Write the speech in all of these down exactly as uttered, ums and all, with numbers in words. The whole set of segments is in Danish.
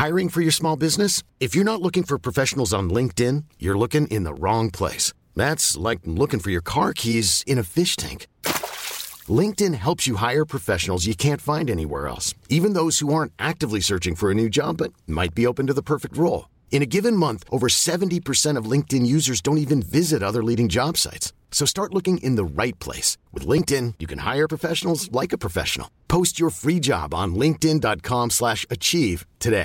Hiring for your small business? If you're not looking for professionals on LinkedIn, you're looking in the wrong place. That's like looking for your car keys in a fish tank. LinkedIn helps you hire professionals you can't find anywhere else, even those who aren't actively searching for a new job but might be open to the perfect role. In a given month, over seventy percent of LinkedIn users don't even visit other leading job sites. So start looking in the right place. With LinkedIn, you can hire professionals like a professional. Post your free job on linkedin dot com slash achieve today.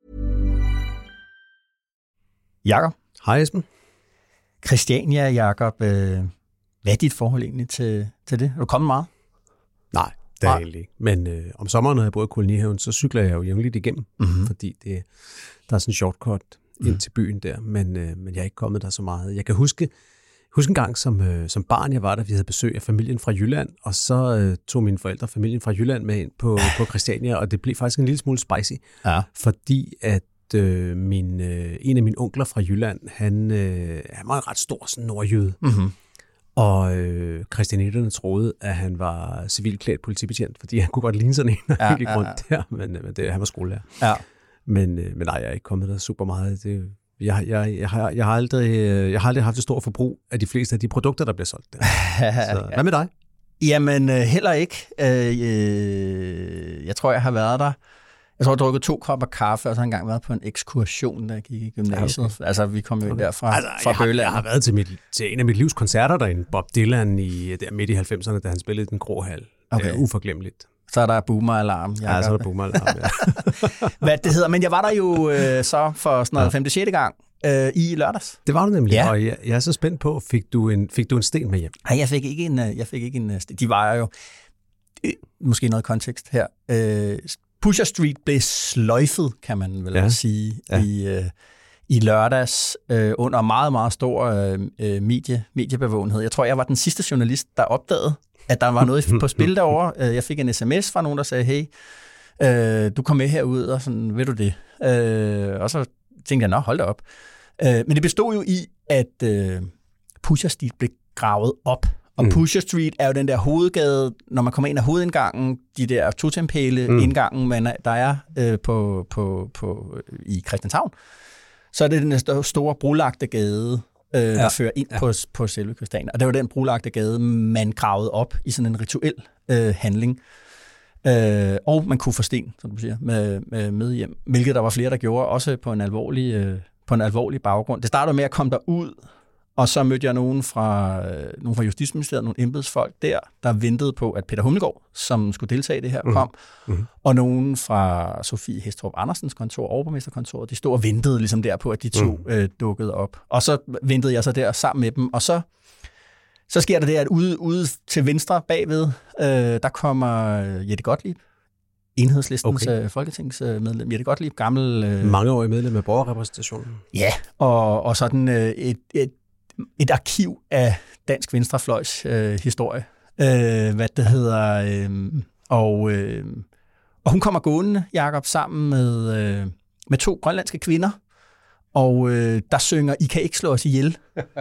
Jakob. Hej Esben. Christiania, Jakob. Øh, hvad er dit forhold egentlig til, til det? Er du kommet meget? Nej, det er Nej. egentlig ikke. Men øh, om sommeren, når jeg bor i Kolonihaven, så cykler jeg jo jævnligt igennem, mm-hmm. fordi det, der er sådan en shortcut ind mm. til byen der, men, øh, men jeg er ikke kommet der så meget. Jeg kan huske, huske en gang som, øh, som barn, jeg var der, vi havde besøg af familien fra Jylland, og så øh, tog mine forældre familien fra Jylland med ind på, på Christiania, og det blev faktisk en lille smule spicy, ja. fordi at øh, min, øh, en af mine onkler fra Jylland, han, øh, han var en ret stor sådan nordjyde, mm-hmm. og øh, christianitterne troede, at han var civilklædt politibetjent, fordi han kunne godt ligne sådan en, og ja, gik rundt ja, ja. der, men, men det, han var skolelærer. Ja. Men, øh, men nej, jeg er ikke kommet der super meget. Det, jeg, jeg, jeg, har, jeg, har aldrig, jeg har aldrig haft et stort forbrug af de fleste af de produkter, der bliver solgt der. Så, hvad med dig? Jamen, heller ikke. Jeg tror, jeg har været der. Jeg tror, jeg har drukket to kopper kaffe, og så har jeg engang været på en ekskursion, der gik i gymnasiet. Okay. Altså, vi kom jo okay. derfra altså, fra Bøgeland. Jeg har været til, mit, til en af mit livs koncerter derinde, Bob Dylan, i, der midt i halvfemserne, da han spillede Den Grå Hal. Okay. Det er uforglemmeligt. Så er der boomer-alarm. Ja, så er der boomer-alarm, ja. Hvad det hedder. Men jeg var der jo øh, så for sådan noget ja. femte sjette gang øh, i lørdags. Det var du nemlig, ja. og jeg, jeg er så spændt på, fik du en, fik du en sten med hjem? Nej, jeg fik ikke en, jeg fik ikke en sten. De var jo, øh, måske noget kontekst her, øh, Pusher Street blev sløjfet, kan man vel ja. sige, ja. i, øh, i lørdags øh, under meget, meget stor øh, medie, mediebevågenhed. Jeg tror, jeg var den sidste journalist, der opdagede, at der var noget på spil derovre. Jeg fik en sms fra nogen, der sagde, hey, øh, du kom med herud, og sådan, ved du det? Øh, og så tænkte jeg, nå, hold da op. Øh, men det bestod jo i, at øh, Pusher Street blev gravet op. Og mm. Pusher Street er jo den der hovedgade, når man kommer ind af hovedindgangen, de der totempæle mm. indgangen, man, der er øh, på, på, på, i Christianshavn, så er det den store brolagte gade, øh, ja. der fører ind ja. på, på selve Christiania. Og det var den brolagte gade, man gravede op i sådan en rituel øh, handling. Øh, og man kunne få sten, som du siger, med, med, med hjem, hvilket der var flere, der gjorde, også på en alvorlig, øh, på en alvorlig baggrund. Det startede med at komme derud, og så mødte jeg nogen fra, øh, nogen fra Justitsministeriet, nogle embedsfolk der, der ventede på, at Peter Hummelgaard, som skulle deltage i det her, kom. Mm-hmm. Og nogen fra Sofie Hæstrup Andersens kontor, overborgmesterkontoret, de stod og ventede ligesom der på, at de to mm. øh, dukkede op. Og så ventede jeg så der sammen med dem, og så, så sker der det, at ude, ude til venstre bagved, øh, der kommer Jette Gottlieb, Enhedslistens okay. folketingsmedlem, Jette Gottlieb, gammel... Øh, mangeårig medlem af borgerrepræsentationen. Ja, og, og sådan øh, et, et, et arkiv af dansk venstrefløjs øh, historie. Øh, hvad det hedder. Øh, og, øh, og hun kommer gående, Jakob, sammen med, øh, med to grønlandske kvinder, og øh, der synger I kan ikke slå os ihjel.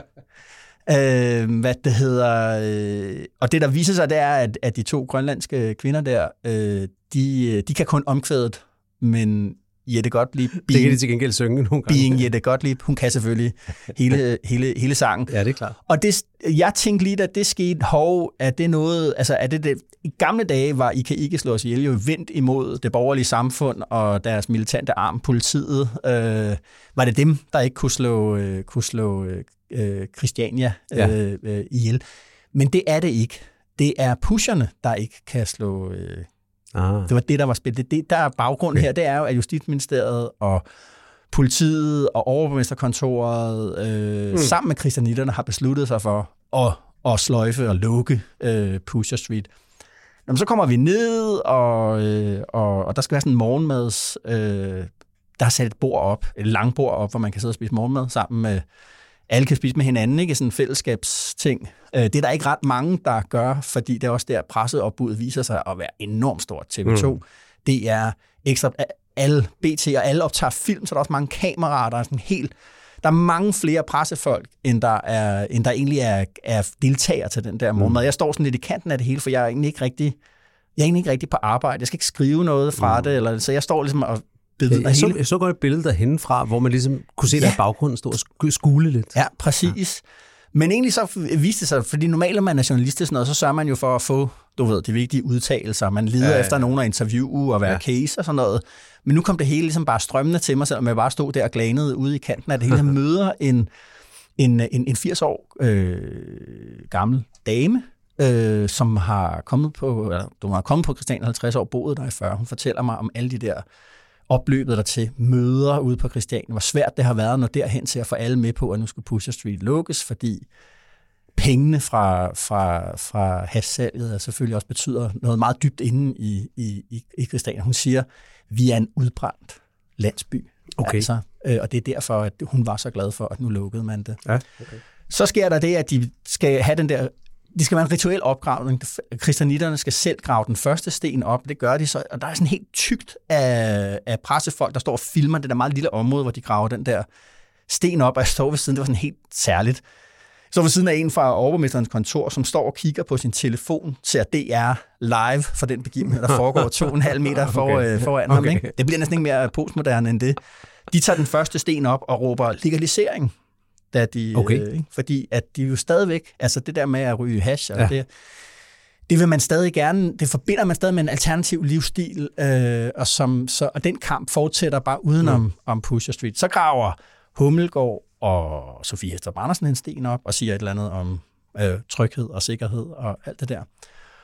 Øh, hvad det hedder, øh, og det der viser sig, det er, at, at de to grønlandske kvinder der, øh, de, de kan kun omkvædet, men Jette Gottlieb, being, det kan de til gengæld synge nogle gange. Being Jette Gottlieb, hun kan selvfølgelig hele, hele, hele sangen. Ja, det er klart. Og det, jeg tænkte lige, at det skete, hov, er det noget, altså er det det, i gamle dage var I kan ikke slå os ihjel jo vendt imod det borgerlige samfund og deres militante arm, politiet. Øh, var det dem, der ikke kunne slå, øh, kunne slå øh, Christiania ja. øh, øh, ihjel? Men det er det ikke. Det er pusherne, der ikke kan slå... Øh, Ah. Det var det, der var spillet. Det, det, der er baggrunden okay. her, det er jo, at Justitsministeriet og politiet og overborgmesterkontoret øh, mm. sammen med christianitterne har besluttet sig for at, at sløjfe og lukke øh, Pusher Street. Jamen, så kommer vi ned, og, øh, og, og der skal være sådan en morgenmads... Øh, der er sat et bord op, et langbord op, hvor man kan sidde og spise morgenmad sammen med... Alle kan spise med hinanden, ikke? Sådan en fællesskabsting. Det er der ikke ret mange, der gør, fordi det er også der, presseopbuddet viser sig at være enormt stort. T V to, mm. det er ekstra, alle B T og alle optager film, så der er også mange kameraer, der er sådan helt, der er mange flere pressefolk, end der, er, end der egentlig er, er deltagere til den der morgenmad. Mm. Jeg står sådan lidt i kanten af det hele, for jeg er egentlig ikke rigtig, jeg er egentlig ikke rigtig på arbejde. Jeg skal ikke skrive noget fra mm. det, eller, så jeg står ligesom og billede ja, jeg, så, jeg så godt et billede derhenne fra, hvor man ligesom kunne se, ja. Der i baggrunden stod og skule lidt. Ja, præcis. Ja. Men egentlig så viste det sig, fordi normalt, når man er journalist og sådan noget, så sørger man jo for at få, du ved, de vigtige udtalelser. Man leder ja, ja. efter nogen at interviewe og være ja. case og sådan noget. Men nu kom det hele ligesom bare strømmende til mig, selvom jeg bare stod der og glænede ude i kanten af det hele. Jeg møder en, en, en, en firs år øh, gammel dame, øh, som har kommet på, eller, du har kommet på Christiania halvtreds år, boet der i fyrre. Hun fortæller mig om alle de der opløbet der til møder ude på Christiania. Hvor svært det har været at nå derhen til at få alle med på, at nu skulle Pusher Street lukkes, fordi pengene fra, fra, fra hashsalget selvfølgelig også betyder noget meget dybt inde i, i, i Christiania. Hun siger, vi er en udbrændt landsby. Okay. Altså, øh, og det er derfor, at hun var så glad for, at nu lukkede man det. Ja, okay. Så sker der det, at de skal have den der, de skal være en rituel opgravning. Christianitterne skal selv grave den første sten op, det gør de så, og der er sådan helt tykt af, af pressefolk, der står og filmer det der meget lille område, hvor de graver den der sten op, og jeg står ved siden, det var sådan helt særligt. Så ved siden af en fra overborgmesterens kontor, som står og kigger på sin telefon, ser D R live for den begivenhed, der foregår to og en halv meter for, okay. øh, foran okay. ham. Ikke? Det bliver næsten ikke mere postmoderne end det. De tager den første sten op og råber legalisering, da de, okay. øh, fordi at de jo stadigvæk, altså det der med at ryge hash, og ja. det, det vil man stadig gerne, det forbinder man stadig med en alternativ livsstil, øh, og, som, så, og den kamp fortsætter bare udenom mm. om Pusher Street. Så graver Hummelgaard og Sofie Hæstrup Andersen en sten op og siger et eller andet om øh, tryghed og sikkerhed og alt det der.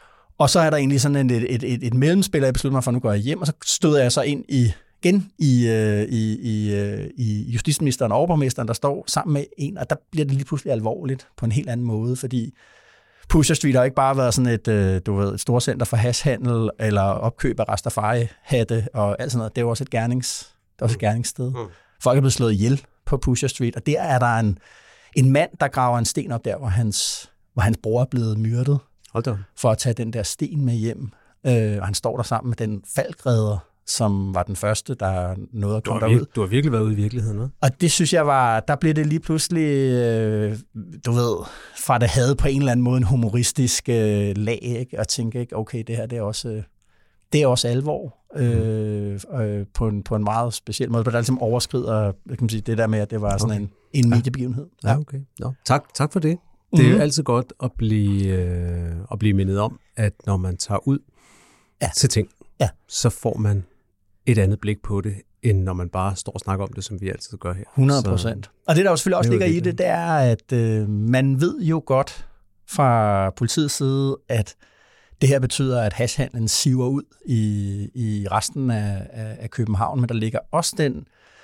Og så er der egentlig sådan et, et, et, et mellemspil, og jeg beslutter mig for, at nu går jeg hjem, og så støder jeg så ind i, igen i, øh, i, i, øh, i justitsministeren og overborgmesteren, der står sammen med en, og der bliver det lige pludselig alvorligt på en helt anden måde, fordi Pusher Street har ikke bare været sådan et, øh, du ved, et storcenter for hashhandel eller opkøb af Rastafari-hatte og alt sådan noget. Det er jo også et, gernings, det er også et gerningssted. Mm. Folk er blevet slået ihjel på Pusher Street, og der er der en, en mand, der graver en sten op der, hvor hans, hvor hans bror er blevet myrdet, for at tage den der sten med hjem. Øh, og han står der sammen med den falkredder, som var den første, der nåede at komme derud. Du har virkelig været ude i virkeligheden, hva'? Og det synes jeg var, der blev det lige pludselig, øh, du ved, fra det havde på en eller anden måde en humoristisk øh, lag, ikke? Og tænke, ikke, okay, det her det er også, øh, det er også alvor. Øh, øh, på, en, på en meget speciel måde, der ligesom overskrider kan man sige, det der med, at det var sådan okay. en, en mediebegivenhed. Ja, ja okay. No. Tak, tak for det. Det er mm-hmm. jo altid godt at blive, øh, at blive mindet om, at når man tager ud ja. til ting, ja. så får man et andet blik på det, end når man bare står og snakker om det, som vi altid gør her. hundrede procent. Og det, der jo selvfølgelig også ligger i det, det er, at øh, man ved jo godt fra politiets side, at det her betyder, at hashhandlen siver ud i, i resten af, af, af København, men der ligger også den,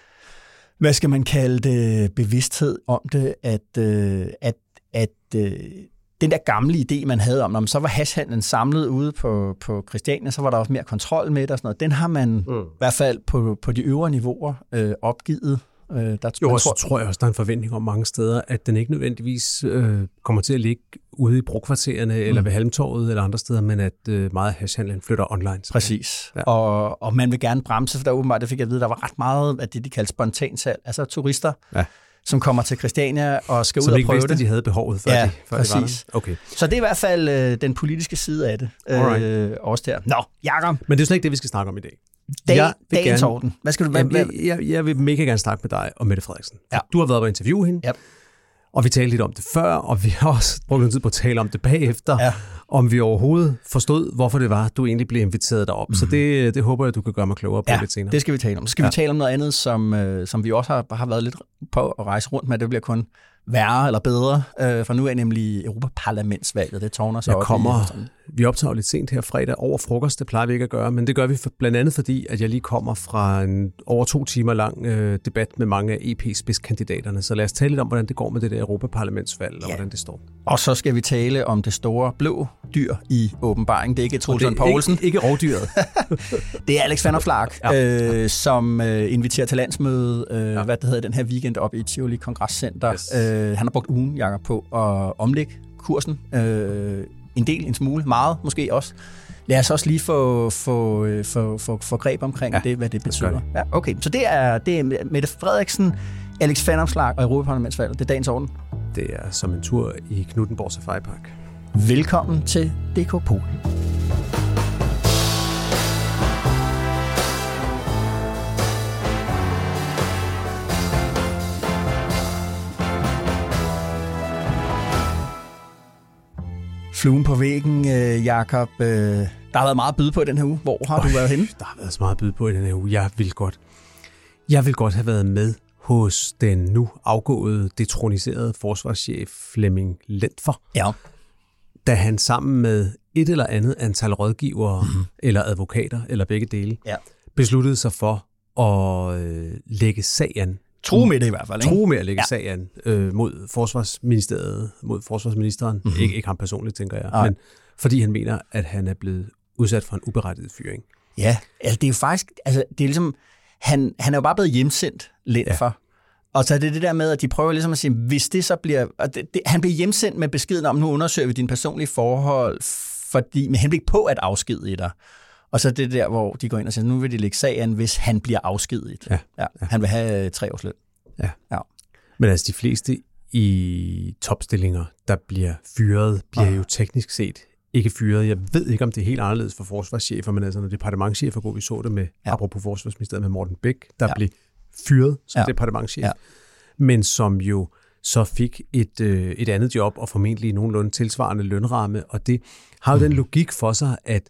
hvad skal man kalde det, bevidsthed om det, at, øh, at, at øh, den der gamle idé, man havde om, om så var hashhandlen samlet ude på, på Christiania, så var der også mere kontrol med det og sådan noget. Den har man mm. i hvert fald på, på de øvre niveauer øh, opgivet. Øh, der, jo, og så tror jeg også, der er en forventning om mange steder, at den ikke nødvendigvis øh, kommer til at ligge ude i brokvartererne, mm. eller ved Halmtorvet eller andre steder, men at øh, meget af hashhandlen flytter online. Præcis. Ja. Og, og man vil gerne bremse, for der åbenbart, det fik jeg at vide, der var ret meget af det, de kaldte spontansalg. Altså turister, ja. som kommer til Christiania og skal som ud og ikke prøve vidste, det. de havde behovet før, ja, de, før præcis. de var der. Okay. Så det er i hvert fald øh, den politiske side af det. Øh, også der. Nå, Jakob. Men det er slet ikke det, vi skal snakke om i dag. Dag, dagens gerne, orden. Hvad skal du... Jamen, jeg, jeg, jeg vil mega gerne snakke med dig og Mette Frederiksen. Ja. Du har været på at interviewe hende, ja. og vi talte lidt om det før, og vi har også brugt en tid på at tale om det bagefter, ja. om vi overhovedet forstod, hvorfor det var, du egentlig blev inviteret derop. Mm. Så det, det håber jeg, du kan gøre mig klogere på ja, lidt senere. det skal vi tale om. Så skal ja. vi tale om noget andet, som, øh, som vi også har, har været lidt på at rejse rundt med. Det bliver kun værre eller bedre, øh, for nu er nemlig Europaparlamentsvalget. Det tårner sig jeg op kommer, i... Vi optager lidt sent her fredag over frokost, det plejer vi ikke at gøre, men det gør vi for, blandt andet fordi, at jeg lige kommer fra en over to timer lang øh, debat med mange af E P-spidskandidaterne. Så lad os tale lidt om, hvordan det går med det der Europaparlamentsvalg, og ja. hvordan det står. Og så skal vi tale om det store blå dyr i åbenbaring. Det er ikke Troels Lund Poulsen. Ikke, ikke rovdyret. Det er Alex Vanopslagh, ja. øh, som øh, inviterer til landsmøde, øh, ja. hvad det hedder, den her weekend op i Tivoli Kongresscenter. Yes. Øh, han har brugt ugen, Jakob, på at omlægge kursen. Øh, en del, en smule, meget måske også. Lad os også lige få, få, få, få, få greb omkring ja, det, hvad det betyder. Det. Ja, okay, så det er, det er Mette Frederiksen, Alex Vanopslagh og Europaparlamentsvalget. Det er dagens orden. Det er som en tur i Knuthenborg Safari Park. Velkommen til D K Polen. fluen på væggen, øh, Jakob. Øh, der har været meget at byde på i den her uge. Hvor har Øj, du været henne? Der har været så meget at byde på i den her uge. Jeg vil godt, jeg vil godt have været med hos den nu afgåede, detroniserede forsvarschef Flemming Lentfer. Ja. Da han sammen med et eller andet antal rådgivere, mm-hmm. eller advokater, eller begge dele, ja. besluttede sig for at øh, lægge sagen. True med det i hvert fald, ikke? True med at lægge ja. sagen øh, mod Forsvarsministeriet, mod forsvarsministeren. Mm-hmm. Ik- ikke ham personligt, tænker jeg. Nej. Men fordi han mener, at han er blevet udsat for en uberettiget fyring. Ja, altså det er jo faktisk, altså det er ligesom, han, han er jo bare blevet hjemsendt lidt ja. for. Og så er det det der med, at de prøver ligesom at sige, hvis det så bliver, og det, det, han bliver hjemsendt med beskeden om, nu undersøger vi dine personlige forhold, fordi med henblik på at afskedige dig. Og så er det der, hvor de går ind og siger, nu vil de lægge sagen, hvis han bliver afskediget. Ja. Ja, han vil have tre års løn. Ja. ja. Men altså de fleste i topstillinger, der bliver fyret, bliver ja. jo teknisk set ikke fyret. Jeg ved ikke, om det er helt anderledes for forsvarschefer, men altså når departementschefer går, vi så det med, ja. apropos forsvarsministeriet med Morten Bæk, der ja. blev fyret som ja. departementschef, ja. men som jo så fik et, øh, et andet job og formentlig nogenlunde tilsvarende lønramme, og det har jo mm. den logik for sig, at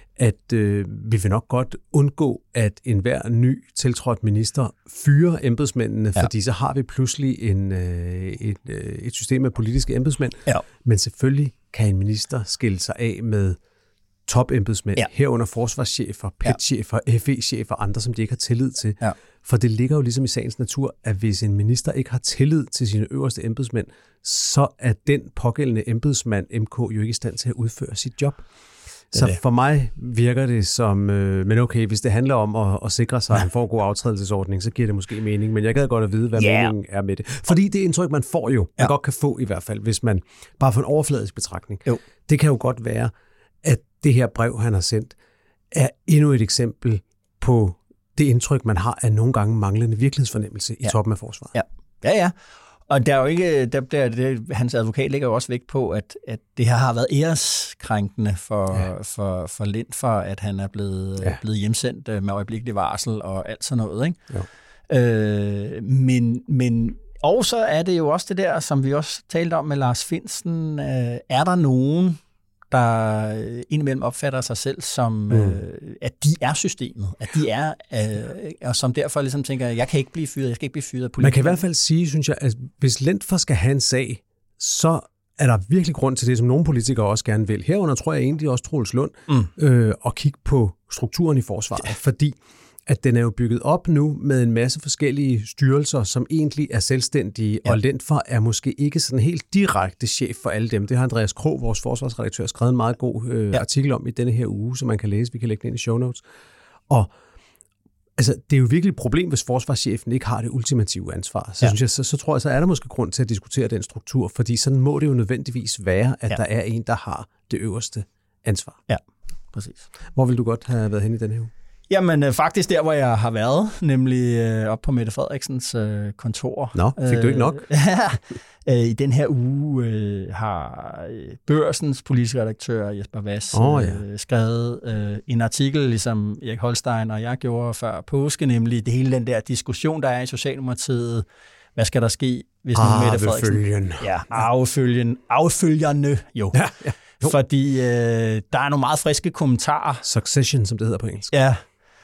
at øh, vi vil nok godt undgå, at enhver ny tiltrådt minister fyrer embedsmændene, ja. fordi så har vi pludselig en, øh, et, øh, et system af politiske embedsmænd. Ja. Men selvfølgelig kan en minister skille sig af med topembedsmænd, ja. herunder forsvarschefer, P E T-chefer, F E-chefer og andre, som de ikke har tillid til. Ja. For det ligger jo ligesom i sagens natur, at hvis en minister ikke har tillid til sine øverste embedsmænd, så er den pågældende embedsmand, M K, jo ikke i stand til at udføre sit job. Så for mig virker det som, øh, men okay, hvis det handler om at, at sikre sig, at han får en god aftrædelsesordning, så giver det måske mening, men jeg gad godt at vide, hvad yeah. meningen er med det. Fordi det indtryk, man får jo, man ja. godt kan få i hvert fald, hvis man bare får en overfladisk betragtning, jo. det kan jo godt være, at det her brev, han har sendt, er endnu et eksempel på det indtryk, man har af nogle gange manglende virkelighedsfornemmelse ja. i toppen af forsvaret. Ja, ja. ja. Og der er jo ikke, der, der, det, hans advokat lægger jo også vægt på, at, at det her har været æreskrænkende for, ja. for, for Lentfer, at han er blevet, ja. blevet hjemsendt med øjeblikkelig varsel og alt sådan noget. Ikke? Øh, men, men og så er det jo også det der, som vi også talte om med Lars Findsen. Øh, er der nogen, der indimellem opfatter sig selv som, mm. øh, at de er systemet, at de er, øh, og som derfor ligesom tænker, jeg kan ikke blive fyret, jeg skal ikke blive fyret af politikere. Man kan i hvert fald sige, synes jeg, at hvis Lentfer skal have en sag, så er der virkelig grund til det, som nogle politikere også gerne vil. Herunder tror jeg egentlig også Troels Lund, mm. øh, at kigge på strukturen i forsvaret, ja. fordi at den er jo bygget op nu med en masse forskellige styrelser, som egentlig er selvstændige, ja. og Lentfer er måske ikke sådan helt direkte chef for alle dem. Det har Andreas Krog, vores forsvarsredaktør, skrevet en meget god øh, ja. artikel om i denne her uge, som man kan læse. Vi kan lægge den ind i show notes. Og altså, det er jo virkelig et problem, hvis forsvarschefen ikke har det ultimative ansvar. Så, ja. synes jeg, så, så tror jeg, så er der måske grund til at diskutere den struktur, fordi sådan må det jo nødvendigvis være, at ja. der er en, der har det øverste ansvar. Ja, præcis. Hvor vil du godt have været hen i denne her uge? Jamen øh, faktisk der, hvor jeg har været, nemlig øh, op på Mette Frederiksens øh, kontor. Nå, fik du ikke nok? øh, I den her uge øh, har Børsens politiske redaktør Jesper Vass oh, ja. øh, skrevet øh, en artikel, ligesom Erik Holstein og jeg gjorde før påske, nemlig det hele den der diskussion, der er i Socialdemokratiet. Hvad skal der ske, hvis nu Mette Frederiksen... Ja, affølgen, affølgerne jo. Ja, ja. Jo. Fordi øh, der er nogle meget friske kommentarer. Succession, som det hedder på engelsk. Ja.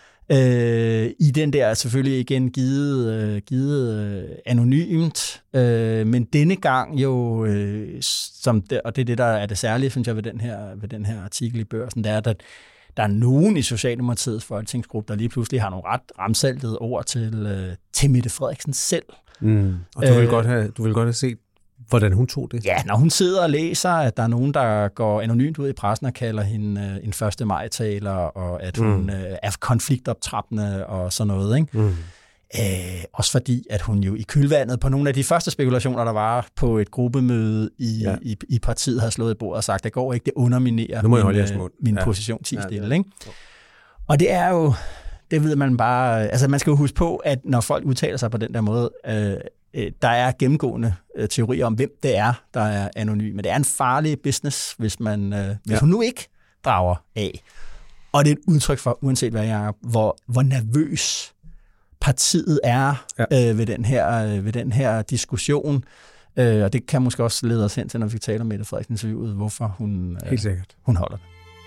Øh, I den der selvfølgelig igen givet, øh, givet øh, anonymt, øh, men denne gang jo, øh, som det, og det er det, der er det særlige, synes jeg, ved den her, ved den her artikel i Børsen, det er, at der er nogen i Socialdemokratiets folketingsgruppe, der lige pludselig har nogle ret ramsaltede ord til, øh, til Mette Frederiksen selv. Mm. Og du vil, øh, godt have, du vil godt have set, hvordan hun tog det? Ja, når hun sidder og læser, at der er nogen, der går anonymt ud i pressen og kalder hende øh, en første maj-taler, og at hun mm. øh, er konfliktoptrappende og sådan noget. Ikke? Mm. Øh, også fordi, at hun jo i kølvandet på nogle af de første spekulationer, der var på et gruppemøde i, ja. i, i partiet, har slået i bordet og sagt, det går ikke, det underminerer min, øh, min ja. position ti stille. Ja, ikke? Og det er jo, det ved man bare, altså man skal jo huske på, at når folk udtaler sig på den der måde, øh, der er gennemgående øh, teorier om, hvem det er, der er anonym. Men det er en farlig business, hvis man øh, hvis ja. hun nu ikke drager af. Og det er et udtryk for, uanset hvad jeg er, hvor, hvor nervøs partiet er ja. øh, ved, den her, øh, ved den her diskussion. Øh, og det kan måske også lede os hen til, når vi taler om Mette Frederiksen interviewet, hvorfor hun, Helt sikkert. Øh, hun holder det.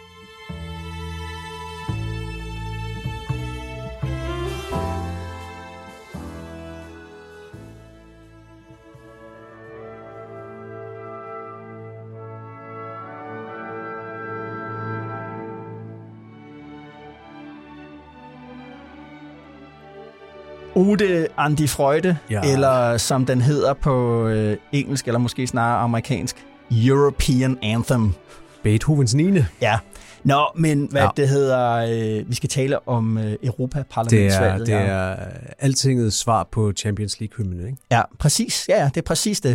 Ode Andi Freude, ja. Eller som den hedder på øh, engelsk, eller måske snarere amerikansk, European Anthem. Beethovens niende. Ja. Nå, men hvad ja. det hedder, øh, vi skal tale om øh, Europaparlamentsvalget. Det er, det er ja. altingets svar på Champions League-hymnen, ikke? Ja, præcis. Ja, det er præcis det.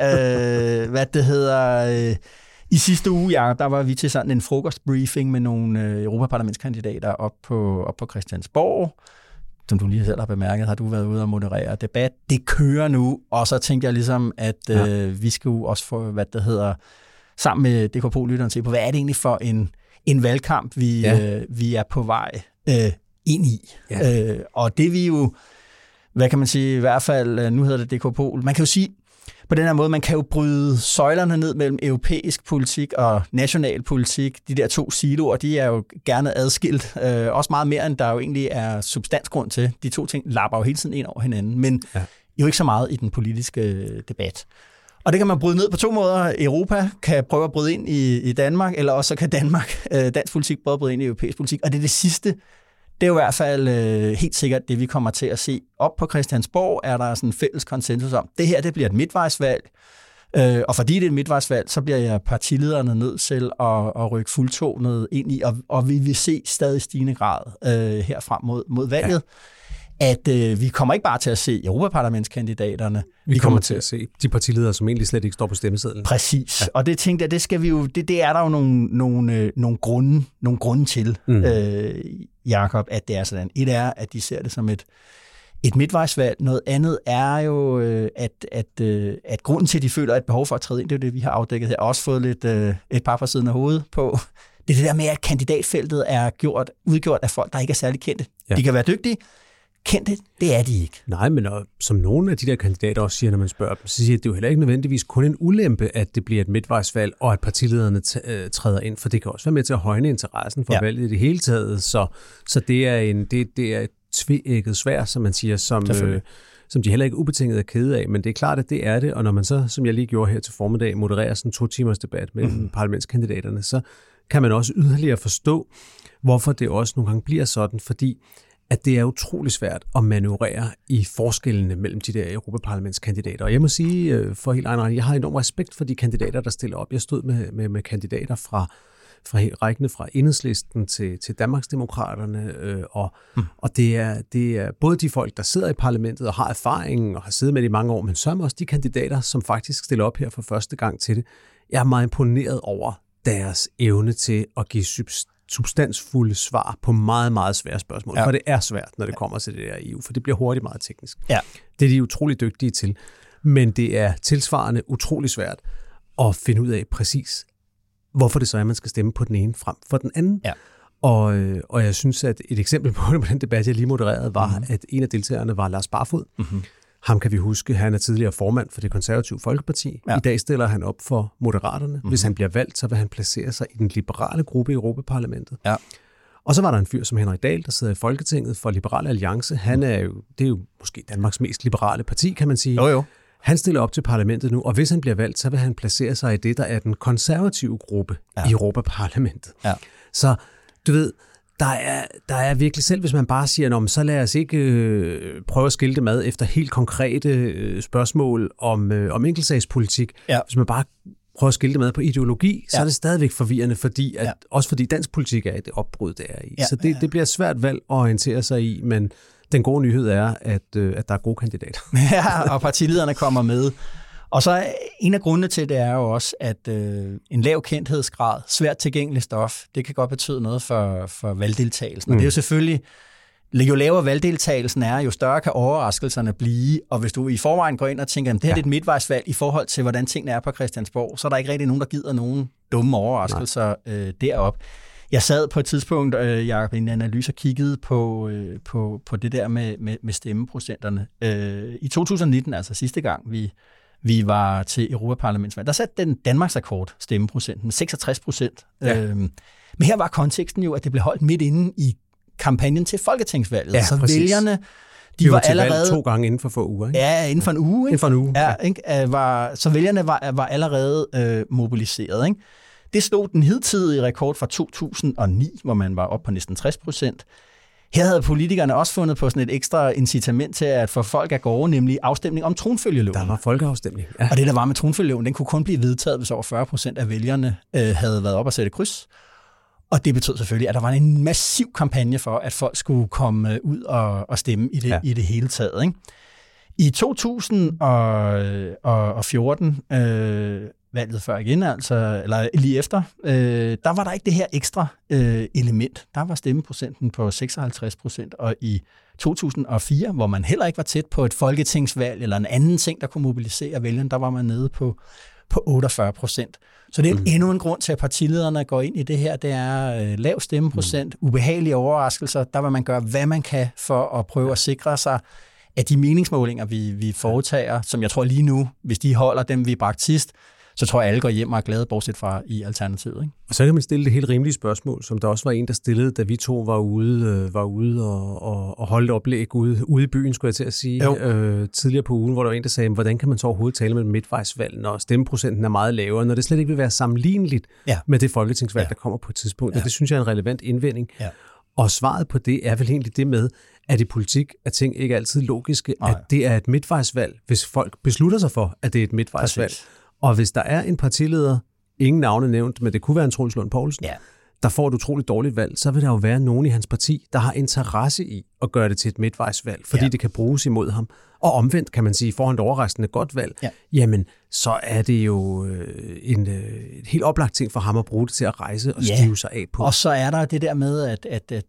øh, hvad det hedder... Øh, I sidste uge, ja, der var vi til sådan en frokostbriefing med nogle øh, Europaparlamentskandidater op på, op på Christiansborg. Som du lige selv har bemærket, har du været ude og moderere debat. Det kører nu, og så tænkte jeg ligesom, at ja. øh, vi skal jo også få, hvad det hedder, sammen med D K P O-lytteren se på, hvad er det egentlig for en, en valgkamp, vi, ja. øh, vi er på vej øh, ind i. Ja. Øh, og det vi jo, hvad kan man sige, i hvert fald, nu hedder det D K P O, man kan jo sige, på den her måde, man kan jo bryde søjlerne ned mellem europæisk politik og national politik. De der to siloer, de er jo gerne adskilt. Øh, også meget mere, end der jo egentlig er substansgrund til. De to ting lapper jo hele tiden ind over hinanden, men ja. jo ikke så meget i den politiske debat. Og det kan man bryde ned på to måder. Europa kan prøve at bryde ind i, i Danmark, eller også kan Danmark, øh, dansk politik, prøve at bryde ind i europæisk politik. Og det er det sidste. Det er jo i hvert fald øh, helt sikkert det, vi kommer til at se. Op på Christiansborg er der sådan en fælles konsensus om, det her det bliver et midtvejsvalg, øh, og fordi det er et midtvejsvalg, så bliver jeg partilederne nødt til at, at rykke fuldtonet ind i, og, og vi vil se stadig stigende grad øh, her frem mod, mod valget, ja. at øh, vi kommer ikke bare til at se europaparlamentskandidaterne. Vi, vi kommer til at se de partiledere, som egentlig slet ikke står på stemmesedlen. Præcis, ja. Og det tænkte jeg, det skal vi jo, det, det er der jo nogle, nogle, nogle, grunde, nogle grunde til, mm. øh, Jakob, at det er sådan. Et er, at de ser det som et, et midtvejsvalg. Noget andet er jo, at, at, at grunden til, at de føler et behov for at træde ind, det er det, vi har afdækket her, også fået lidt et par fra siden af hovedet på. Det er det der med, at kandidatfeltet er gjort, udgjort af folk, der ikke er særlig kendte. Ja. De kan være dygtige. Kendte, det er de ikke. Nej, men og, som nogle af de der kandidater også siger, når man spørger dem, så siger de, at det er jo heller ikke nødvendigvis kun en ulempe, at det bliver et midtvejsvalg, og at partilederne t- øh, træder ind, for det kan også være med til at højne interessen for ja. valget i det hele taget. Så, så det er en det, det er et tveægget sværd, som man siger, som, øh, som de heller ikke ubetinget er kede af, men det er klart, at det er det, og når man så, som jeg lige gjorde her til formiddag, modererer sådan en to timers debat mellem mm. parlamentskandidaterne, så kan man også yderligere forstå, hvorfor det også nogle gange bliver sådan, fordi at det er utrolig svært at manøvrere i forskellene mellem de der europaparlamentskandidater. Og jeg må sige, for helt egen ret, jeg har enorm respekt for de kandidater, der stiller op. Jeg stod med, med, med kandidater fra, fra rækkene fra Enhedslisten til, til Danmarksdemokraterne, øh, og, mm. og det, er, det er både de folk, der sidder i parlamentet og har erfaringen og har siddet med det i mange år, men så er også de kandidater, som faktisk stiller op her for første gang til det. Jeg er meget imponeret over deres evne til at give substans substansfulde svar på meget, meget svære spørgsmål. Ja. For det er svært, når det kommer til det der E U, for det bliver hurtigt meget teknisk. Ja. Det er de utrolig dygtige til. Men det er tilsvarende utrolig svært at finde ud af præcis, hvorfor det så er, at man skal stemme på den ene frem for den anden. Ja. Og, og jeg synes, at et eksempel på det på den debat, jeg lige modererede, var, mm-hmm. at en af deltagerne var Lars Barfoed. Mm-hmm. Ham kan vi huske, han er tidligere formand for Det Konservative Folkeparti. Ja. I dag stiller han op for Moderaterne. Mm-hmm. Hvis han bliver valgt, så vil han placere sig i den liberale gruppe i Europaparlamentet. Ja. Og så var der en fyr som Henrik Dahl, der sidder i Folketinget for Liberal Alliance. Han er jo, det er jo måske Danmarks mest liberale parti, kan man sige. Jo, jo. Han stiller op til parlamentet nu, og hvis han bliver valgt, så vil han placere sig i det, der er den konservative gruppe ja. i Europaparlamentet. Ja. Så du ved, Der er, der er virkelig, selv hvis man bare siger, så lad os ikke øh, prøve at skille det med efter helt konkrete øh, spørgsmål om, øh, om enkeltsagspolitik. Ja. Hvis man bare prøver at skille det med på ideologi, ja. så er det stadigvæk forvirrende, fordi at, ja. også fordi dansk politik er det opbrud, det er i. Ja. Så det, det bliver svært valg at orientere sig i, men den gode nyhed er, at, øh, at der er gode kandidater. Ja, og partilederne kommer med. Og så en af grundene til det er jo også, at øh, en lav kendthedsgrad, svært tilgængelig stof, det kan godt betyde noget for, for valgdeltagelsen. Mm. Og det er jo selvfølgelig, jo lavere valgdeltagelsen er, jo større kan overraskelserne blive. Og hvis du i forvejen går ind og tænker, at det her ja. er et midtvejsvalg i forhold til, hvordan tingene er på Christiansborg, så er der ikke rigtig nogen, der gider nogen dumme overraskelser øh, derop. Jeg sad på et tidspunkt, øh, Jacob, i en analyse og kiggede på, øh, på, på det der med, med, med stemmeprocenterne. Øh, I to tusind nitten, altså sidste gang, vi vi var til Europaparlamentsvalg. Der satte den Danmarks rekord stemmeprocenten med seksogtres procent. Ja. Øhm, men her var konteksten jo, at det blev holdt midt inde i kampagnen til folketingsvalget. Ja, så præcis. vælgerne, de var allerede to gange inden for få uger, ikke? Ja, inden for en uge. Ikke? Inden for en uge. Ja, ikke? Var, så vælgerne var, var allerede øh, mobiliseret. Ikke? Det slog den hidtidige rekord fra to tusind og ni, hvor man var oppe på næsten tres procent. Her havde politikerne også fundet på sådan et ekstra incitament til at få folk at gå over, nemlig afstemning om tronfølgeloven. Der var folkeafstemning, ja. Og det, der var med tronfølgeloven, den kunne kun blive vedtaget, hvis over fyrre procent af vælgerne øh, havde været op og sætte kryds. Og det betød selvfølgelig, at der var en massiv kampagne for, at folk skulle komme ud og, og stemme i det, ja. i det hele taget. Ikke? I to tusind og fjorten, øh, valget før igen, altså, eller lige efter, øh, der var der ikke det her ekstra øh, element. Der var stemmeprocenten på seksoghalvtreds procent, og i to tusind og fire, hvor man heller ikke var tæt på et folketingsvalg eller en anden ting, der kunne mobilisere vælgerne, der var man nede på, på otteogfyrre procent. Så det er mm. endnu en grund til, at partilederne går ind i det her. Det er øh, lav stemmeprocent, mm. ubehagelige overraskelser. Der vil man gøre, hvad man kan for at prøve at sikre sig, at de meningsmålinger, vi, vi foretager, som jeg tror lige nu, hvis de holder dem, vi bragte sidst, så tror jeg, alle går hjem og er glade, bortset fra i Alternativet. Ikke? Og så kan man stille det helt rimelige spørgsmål, som der også var en, der stillede, da vi to var ude, øh, var ude og, og, og holdt oplæg ude, ude i byen, skulle jeg til at sige, øh, tidligere på ugen, hvor der var en, der sagde, hvordan kan man så overhovedet tale med et midtvejsvalg, når stemmeprocenten er meget lavere, når det slet ikke vil være sammenligneligt ja. med det folketingsvalg, ja. der kommer på et tidspunkt. Ja. Og det synes jeg er en relevant indvending. Ja. Og svaret på det er vel egentlig det med, at i politik er ting ikke altid logiske, Nej. at det er et midtvejsvalg, hvis folk beslutter sig for, at det er et midtvejsvalg. Præcis. Og hvis der er en partileder, ingen navne nævnt, men det kunne være en Troels Lund Poulsen, ja. der får et utroligt dårligt valg, så vil der jo være nogen i hans parti, der har interesse i at gøre det til et midtvejsvalg, fordi ja. det kan bruges imod ham. Og omvendt kan man sige, får han et overraskende godt valg, ja. jamen så er det jo en, en helt oplagt ting for ham at bruge det til at rejse og ja. stive sig af på. Og så er der det der med, at, at, at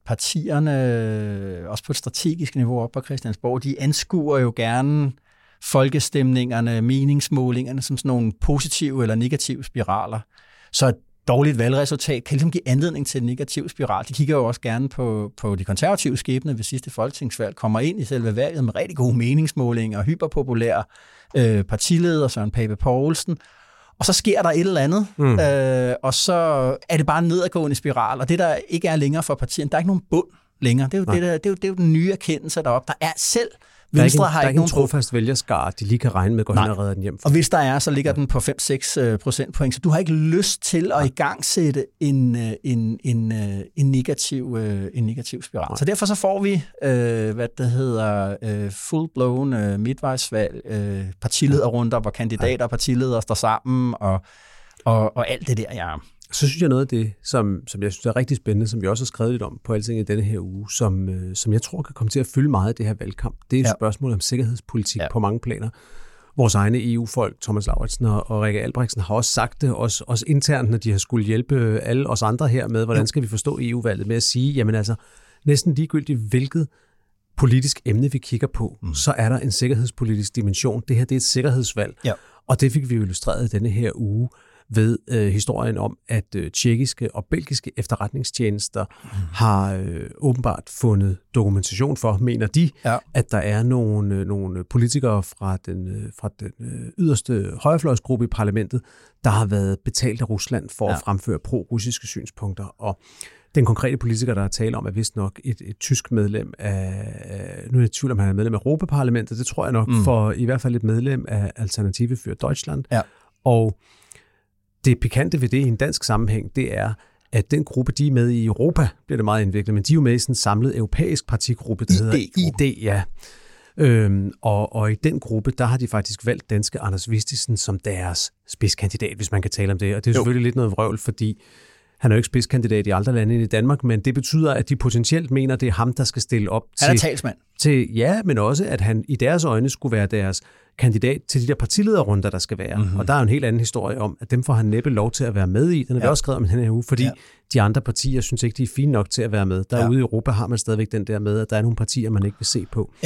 partierne, også på et strategisk niveau op på Christiansborg, de anskuer jo gerne folkestemningerne, meningsmålingerne som sådan nogle positive eller negative spiraler. Så et dårligt valgresultat kan ligesom give anledning til en negativ spiral. De kigger jo også gerne på, på de konservative skæbne ved sidste folketingsvalg, kommer ind i selve valget med rigtig gode meningsmålinger, hyperpopulære øh, partileder Søren Pape Poulsen, og så sker der et eller andet, mm. øh, og så er det bare en nedadgående spiral, og det der ikke er længere for partierne, der er ikke nogen bund længere. Det er jo, det, der, det er jo, det er jo den nye erkendelse deroppe. Der er selv Venstre der er ikke, har der ikke nogen trofast vælgerskare, de lige kan regne med at gå hen og redde den hjem. Og hvis der er, så ligger den på fem til seks procentpoint, så du har ikke lyst til at igangsætte en, en, en, en, negativ, en negativ spiral. Nej. Så derfor så får vi, øh, hvad det hedder, øh, full-blown øh, midtvejsvalg, øh, partilederrunder, hvor kandidater og partiledere står sammen, og, og, og alt det der, ja. Så synes jeg noget af det, som, som jeg synes er rigtig spændende, som vi også har skrevet lidt om på Alting i denne her uge, som, øh, som jeg tror kan komme til at fylde meget af det her valgkamp, det er et ja. spørgsmål om sikkerhedspolitik ja. på mange planer. Vores egne E U-folk, Thomas Lauritsen og, og Rikke Albrechtsen, har også sagt det, også, også internt, når de har skulle hjælpe alle os andre her med, hvordan skal vi forstå E U-valget, med at sige, jamen altså, næsten ligegyldigt hvilket politisk emne vi kigger på, mm. så er der en sikkerhedspolitisk dimension. Det her det er et sikkerhedsvalg, ja. og det fik vi jo illustreret i denne her uge, ved øh, historien om, at øh, tjekkiske og belgiske efterretningstjenester mm. har øh, åbenbart fundet dokumentation for, mener de, ja. at der er nogle, øh, nogle politikere fra den, øh, fra den øh, yderste højrefløjsgruppe i parlamentet, der har været betalt af Rusland for ja. at fremføre pro-russiske synspunkter. Og den konkrete politiker, der har talt om, er vist nok et, et tysk medlem af, nu er jeg i tvivl om, han er medlem af Europaparlamentet, det tror jeg nok, mm. for i hvert fald et medlem af Alternative für Deutschland. Ja. Og det pikante ved det i en dansk sammenhæng, det er, at den gruppe, de er med i Europa, bliver det meget indviklet, men de er jo med i sådan en samlet europæisk partigruppe, der hedder I D. Ja. Øhm, og, og i den gruppe, der har de faktisk valgt danske Anders Vistisen som deres spidskandidat, hvis man kan tale om det. Og det er jo selvfølgelig lidt noget vrøvl, fordi han er jo ikke spidskandidat i andre lande end i Danmark, men det betyder, at de potentielt mener, at det er ham, der skal stille op til... Han er talsmand. Til, ja, men også, at han i deres øjne skulle være deres kandidat til de der partilederrunder, der skal være. Mm-hmm. Og der er en helt anden historie om, at dem får han næppe lov til at være med i. Den er ja. vi også skrevet om i den her uge, fordi ja. de andre partier synes ikke, de er fine nok til at være med. Derude ja. i Europa har man stadigvæk den der med, at der er nogle partier, man ikke vil se på. Ja.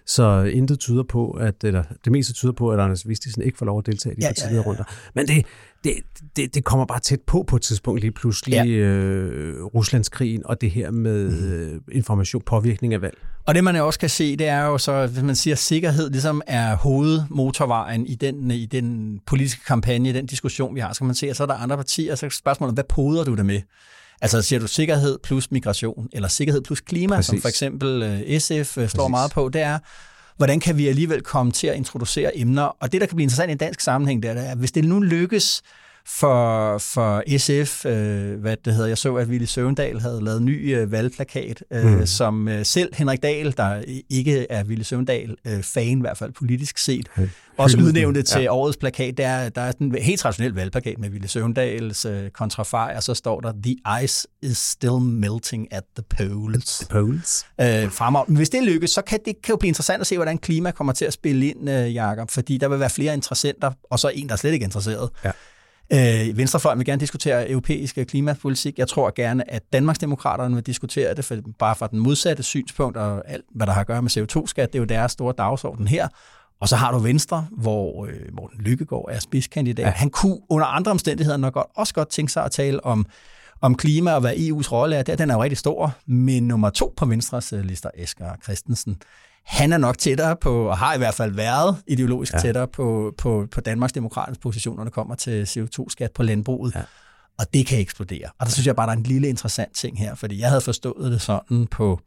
Så intet tyder på, at, eller det meste tyder på, at Anders Vistisen ikke får lov at deltage i de ja, partilederrunder. Ja, ja, ja. Men det, det, det, det kommer bare tæt på på et tidspunkt lige pludselig, ja. øh, Ruslandskrigen og det her med øh, information, påvirkning af valg. Og det man også kan se, det er jo så, hvis man siger, at sikkerhed ligesom er hovedmotorvejen i den, i den politiske kampagne, den diskussion, vi har. Så kan man se, at så er der andre partier, så er spørgsmålet, hvad poder du det med? Altså siger du sikkerhed plus migration, eller sikkerhed plus klima, Præcis. Som for eksempel S F slår Præcis. Meget på, det er, hvordan kan vi alligevel komme til at introducere emner? Og det, der kan blive interessant i en dansk sammenhæng, det er, at hvis det nu lykkes for, for S F, øh, hvad det hedder, jeg så, at Villy Søvndal havde lavet en ny øh, valgplakat, øh, mm. som øh, selv Henrik Dahl, der ikke er Villy Søvndal-fan, øh, i hvert fald politisk set, hey. også udnævnte til ja. Årets plakat. Der er, der er en helt traditionel valgplakat med Villy Søvndals øh, kontrafej, og så står der, "The ice is still melting at the poles." The poles. Øh, fremad. Men hvis det lykkes, så kan det kan jo blive interessant at se, hvordan klima kommer til at spille ind, øh, Jacob, fordi der vil være flere interessenter, og så en, der er slet ikke interesseret. Ja. Øh, Venstrefløjen vil gerne diskutere europæisk klimapolitik. Jeg tror gerne, at Danmarksdemokraterne vil diskutere det, for bare fra den modsatte synspunkt, og alt, hvad der har at gøre med C O to skat, det er jo deres store dagsorden her. Og så har du Venstre, hvor øh, Morten Lykkegaard er spidskandidat. Ja. Han kunne under andre omstændigheder nok godt, også godt tænke sig at tale om, om klima og hvad E U's rolle er. Der, den er jo rigtig stor, men nummer to på Venstres øh, lister, Asger Christensen, han er nok tættere på, og har i hvert fald været ideologisk ja. tættere på, på, på Danmarksdemokraternes position, når det kommer til C O to skat på landbruget. Ja. Og det kan eksplodere. Og der synes jeg bare, der er en lille interessant ting her, fordi jeg havde forstået det sådan på,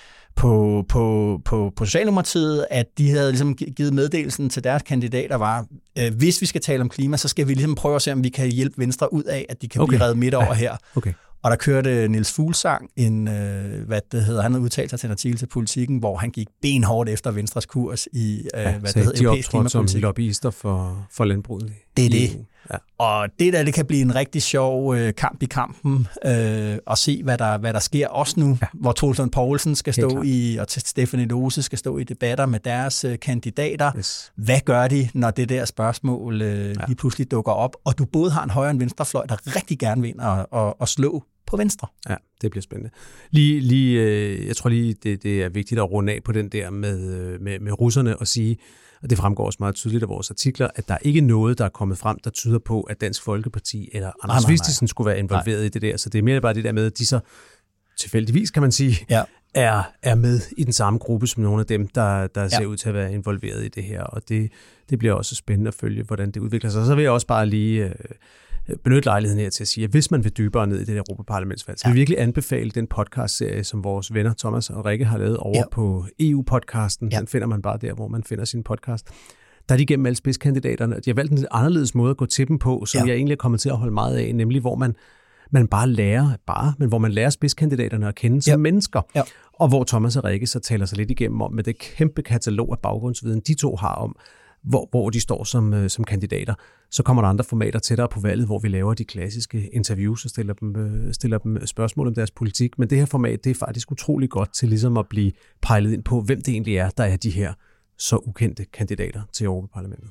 på, på, på, på Socialdemokratiet, at de havde ligesom givet meddelelsen til deres kandidater var, øh, hvis vi skal tale om klima, så skal vi ligesom prøve at se, om vi kan hjælpe Venstre ud af, at de kan okay. blive reddet midt over her. Okay. Og der kørte Niels Fuglsang, en, øh, hvad det hedder, han havde udtalt sig til en artikel til Politikken, hvor han gik benhårdt efter Venstres kurs i, øh, ja, hvad det hedder, de europæisk klimapolitik. Som lobbyister for, for landbruget. Det er det. Ja. Og det der, det kan blive en rigtig sjov øh, kamp i kampen, øh, og se, hvad der, hvad der sker også nu, ja. Hvor Troels Lund Poulsen skal stå Helt i, og Stephanie Lose skal stå i debatter med deres øh, kandidater. Yes. Hvad gør de, når det der spørgsmål øh, ja. lige pludselig dukker op, og du både har en højre og en venstrefløj, der rigtig gerne vil ind og, og, og slå på venstre. Ja, det bliver spændende. Lige, lige, øh, jeg tror lige, det, det er vigtigt at runde af på den der med, med, med russerne og sige, og det fremgår også meget tydeligt af vores artikler, at der er ikke noget, der er kommet frem, der tyder på, at Dansk Folkeparti eller Anders Vistisen skulle være involveret nej. i det der. Så det er mere bare det der med, at de så tilfældigvis, kan man sige, ja. er, er med i den samme gruppe som nogle af dem, der, der ser ja. ud til at være involveret i det her. Og det, det bliver også spændende at følge, hvordan det udvikler sig. Og så vil jeg også bare lige øh, benytte lejligheden her til at sige, at hvis man vil dybere ned i det der Europaparlamentsvalg, så vil jeg virkelig anbefale den podcastserie, som vores venner Thomas og Rikke har lavet over ja. på E U-podcasten. Ja. Den finder man bare der, hvor man finder sin podcast. Der er de gennem alle spidskandidaterne, og de har valgt en lidt anderledes måde at gå til dem på, som ja. jeg egentlig er kommet til at holde meget af, nemlig hvor man, man bare lærer, bare, men hvor man lærer spidskandidaterne at kende som ja. mennesker. Ja. Og hvor Thomas og Rikke så taler sig lidt igennem om, med det kæmpe katalog af baggrundsviden, de to har om, Hvor, hvor de står som, som kandidater. Så kommer der andre formater tættere på valget, hvor vi laver de klassiske interviews og stiller dem, stiller dem spørgsmål om deres politik. Men det her format, det er faktisk utrolig godt til ligesom at blive pejlet ind på, hvem det egentlig er, der er de her så ukendte kandidater til Europaparlamentet.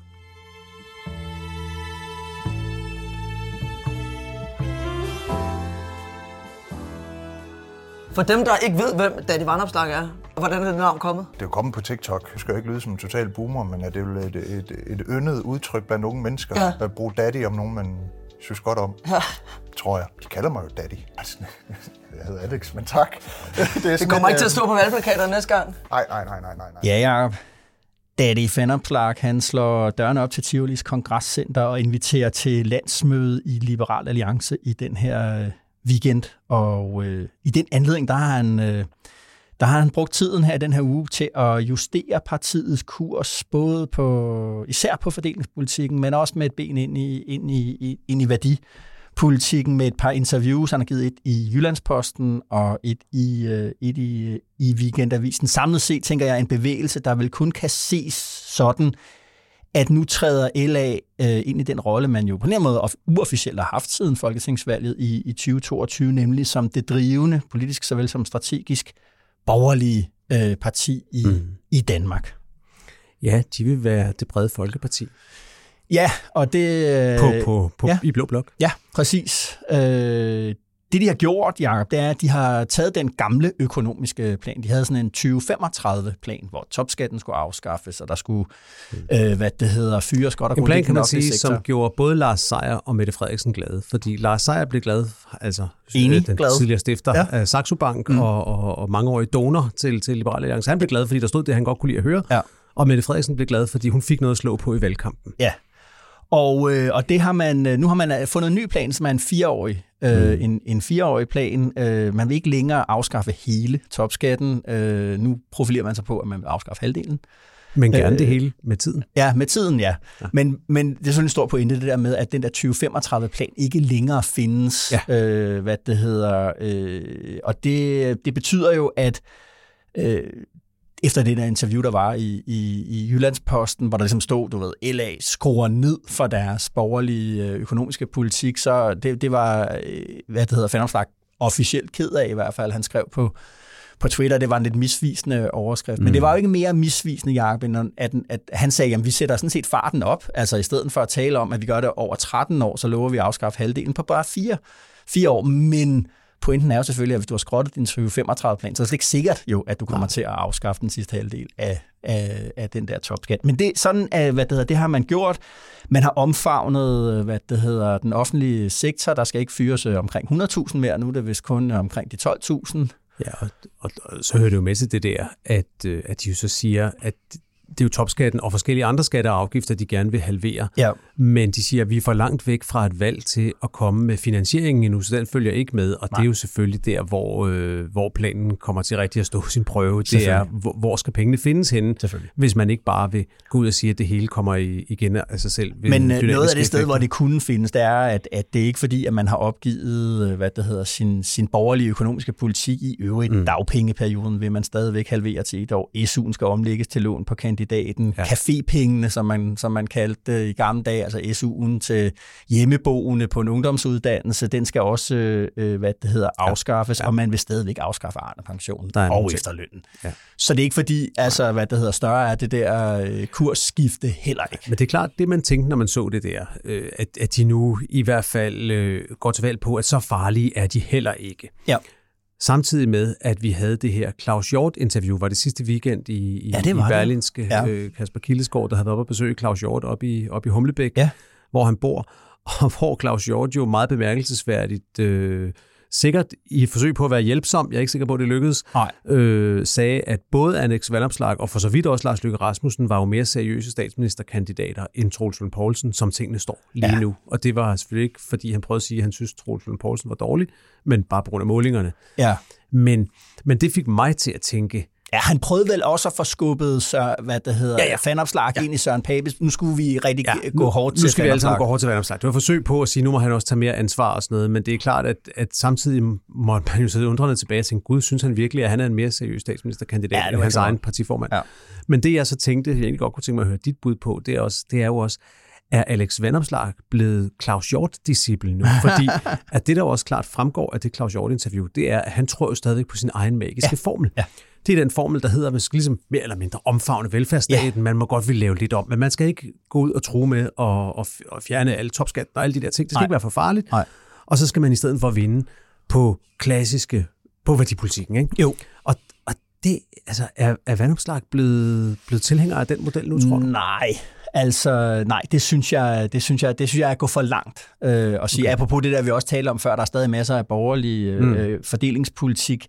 For dem, der ikke ved, hvem Daddy Vanopslagh er, og hvordan er det navn kommet? Det er jo kommet på TikTok. Jeg skal jo ikke lyde som en total boomer, men det er jo et, et, et yndet udtryk blandt unge mennesker, ja. at bruge daddy om nogen, man synes godt om. Ja. Tror jeg. De kalder mig jo daddy. Altså, jeg hedder Alex, men tak. Det, er det kommer en, ikke til at stå på valgplakaterne næste gang. Nej, nej, nej, nej, nej. Ja, Jacob. Daddy Vanopslagh, han slår dørene op til Tivolis Kongresscenter og inviterer til landsmøde i Liberal Alliance i den her weekend. Og øh, i den anledning, der har han... Øh, Der har han brugt tiden her i den her uge til at justere partiets kurs, både på, især på fordelingspolitikken, men også med et ben ind i, ind i, ind i værdipolitikken med et par interviews. Han har givet et i Jyllandsposten og et i, et i, i Weekendavisen. Samlet set tænker jeg en bevægelse, der vel kun kan ses sådan, at nu træder L A øh, ind i den rolle, man jo på den måde uofficielt har haft siden folketingsvalget i, i tyve toogtyve, nemlig som det drivende, politisk såvel som strategisk, borgerlige øh, parti i, mm. i Danmark. Ja, de vil være det brede folkeparti. Ja, og det... På, på, på, ja, i Blå Blok. Ja, præcis. Øh, Det, de har gjort, Jacob, det er, at de har taget den gamle økonomiske plan. De havde sådan en tyve femogtredive-plan, hvor topskatten skulle afskaffes, og der skulle, mm. øh, hvad det hedder, fyres godt og grundigt. En plan, kan man sige, sektor. som gjorde både Lars Seier og Mette Frederiksen glade. Fordi Lars Seier blev glad, altså Enig, den glad. tidligere stifter ja. af Saxo Bank mm. og, og, og mangeårig donor til, til Liberal Alliance. Han blev glad, fordi der stod det, han godt kunne lide at høre. Ja. Og Mette Frederiksen blev glad, fordi hun fik noget at slå på i valgkampen. Ja. Og, øh, og det har man, nu har man fundet en ny plan, som er en fireårig, øh, mm. en, en fireårig plan. Øh, man vil ikke længere afskaffe hele topskatten. Øh, nu profilerer man sig på, at man vil afskaffe halvdelen. Men gerne øh, det hele med tiden. Ja, med tiden, ja. ja. Men, men det er sådan en stor pointe, det der med, at den der tyve femogtredive-plan ikke længere findes. Ja. Øh, hvad det hedder. Øh, og det, det betyder jo, at øh, efter det der interview, der var i, i, i Jyllandsposten, hvor der ligesom stod, du ved, L A skruer ned for deres borgerlige økonomiske politik, så det, det var, hvad det hedder, Vanopslagh officielt ked af i hvert fald. Han skrev på, på Twitter, det var en lidt misvisende overskrift. Mm. Men det var jo ikke mere misvisende, Jacob, end at, at han sagde, at vi sætter sådan set farten op. Altså i stedet for at tale om, at vi gør det over tretten år, så lover vi at afskaffe halvdelen på bare fire, fire år. Men pointen er jo selvfølgelig, at hvis du har skrottet din tyve femogtredive-plan, så er det ikke sikkert jo, at du kommer Nej. til at afskaffe den sidste halvdel af, af, af den der topskat. Men det, sådan, hvad det hedder, det har man gjort. Man har omfavnet, hvad det hedder, den offentlige sektor. Der skal ikke fyres omkring hundrede tusind mere. Nu er det vist kun omkring de tolv tusind. Ja, og, og, og så hører det jo med til det der, at, at de jo så siger, at det er jo topskatten og forskellige andre skatter og afgifter, de gerne vil halvere. Ja. Men de siger, at vi er for langt væk fra et valg til at komme med finansieringen endnu, så den følger ikke med. Og Nej. det er jo selvfølgelig der, hvor, øh, hvor planen kommer til rigtig at stå sin prøve. Det er, hvor, hvor skal pengene findes henne, hvis man ikke bare vil gå ud og sige, at det hele kommer igen af sig selv. Men noget af det sted, hvor det kunne findes, det er, at, at det er ikke fordi, at man har opgivet hvad det hedder, sin, sin borgerlige økonomiske politik i øvrigt. Mm. Dagpengeperioden vil man stadigvæk halvere til et år. S U'en skal omlægges til lån på kandidaten. Ja. Cafépengene, som man, som man kaldte det i gamle dage, altså S U'en til hjemmeboende på en ungdomsuddannelse, den skal også øh, hvad det hedder, afskaffes, ja. Ja. Og man vil stadigvæk afskaffe Arne-pensionen og efterlønnen. Ja. Så det er ikke fordi, altså, hvad det hedder, større er det der øh, kursskifte heller ikke. Men det er klart, det man tænkte, når man så det der, øh, at, at de nu i hvert fald øh, går til valg på, at så farlige er de heller ikke. Ja. Samtidig med, at vi havde det her Claus Hjort-interview, var det sidste weekend i, i, ja, i Berlingske. Ja. Øh, Kasper Kildesgaard, der havde været oppe at besøge Claus Hjort op i, op i Humlebæk, ja. hvor han bor, og hvor Claus Hjort jo meget bemærkelsesværdigt, øh, sikkert i et forsøg på at være hjælpsom, jeg er ikke sikker på, at det lykkedes, øh, sagde, at både Alex Vanopslagh og for så vidt også Lars Løkke Rasmussen var jo mere seriøse statsministerkandidater end Troels Lund Poulsen, som tingene står lige ja. nu. Og det var selvfølgelig ikke, fordi han prøvede at sige, at han synes, at Troels Lund Poulsen var dårlig, men bare på grund af målingerne. Ja. Men, men det fik mig til at tænke, ja, han prøvede vel også at få skubbet så, hvad det hedder, ja, ja. Vanopslagh ja. ind i Søren Papes. Nu skulle vi rigtig ja, gå nu, hårdt til Nu skal vi alle sammen gå hårdt til Vanopslagh. Det var et forsøg på at sige, nu må han også tage mere ansvar og sådan noget, men det er klart, at, at samtidig må man jo sidde undrende tilbage og tænke, gud, synes han virkelig, at han er en mere seriøs statsministerkandidat ja, end hans egen partiformand. Ja. Men det jeg så tænkte, jeg egentlig godt kunne tænke mig at høre dit bud på, det er, også, det er jo også, er Alex Vanopslagh blevet Claus Hjort-disciple nu? Fordi at det, der også klart fremgår af det Claus Hjort-interview, det er, at han tror jo stadigvæk på sin egen magiske ja. formel. Ja. Det er den formel, der hedder, at man skal ligesom mere eller mindre omfavne velfærdsstaten. Ja. Man må godt vil lave lidt om, men man skal ikke gå ud og true med og, og fjerne alle topskatten og alle de der ting. Det skal Nej. ikke være for farligt. Nej. Og så skal man i stedet for vinde på klassiske, på værdipolitikken, ikke? Jo. Og, og det, altså, er, er Vanopslagh blevet, blevet tilhænger af den model nu, tror du? Nej. Altså, nej, det synes jeg, det synes jeg, det synes jeg er at gå for langt. Øh, og sige, okay. Apropos det der, vi også talte om før, der er stadig masser af borgerlig øh, mm. fordelingspolitik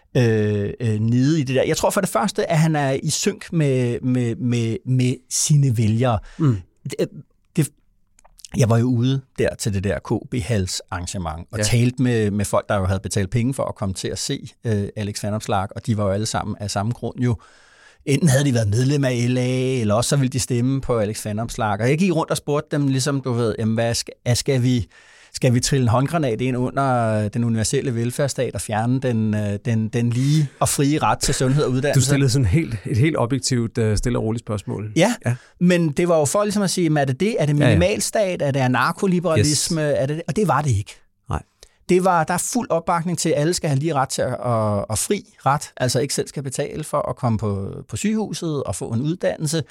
øh, øh, nede i det der. Jeg tror for det første, at han er i synk med, med, med, med sine vælgere. Mm. Det, det, jeg var jo ude der til det der K B-hals arrangement og ja. talte med, med folk, der jo havde betalt penge for at komme til at se øh, Alex Vanopslagh, og de var jo alle sammen af samme grund jo. Enten havde de været medlem af L A, eller også så ville de stemme på Alex Vanopslagh. Og jeg gik rundt og spurgte dem, ligesom du ved, jamen, hvad skal, skal vi... Skal vi trille en håndgranat ind under den universelle velfærdsstat og fjerne den, den, den lige og frie ret til sundhed og uddannelse? Du stillede sådan helt, et helt objektivt, stille og roligt spørgsmål. Ja, ja, men det var jo for ligesom at sige, er det det? Er det minimalstat? Er det anarkoliberalisme? Yes. Er det det? Og det var det ikke. Nej. Det var, der er fuld opbakning til, at alle skal have lige ret til at, at, at fri ret, altså ikke selv skal betale for at komme på, på sygehuset og få en uddannelse.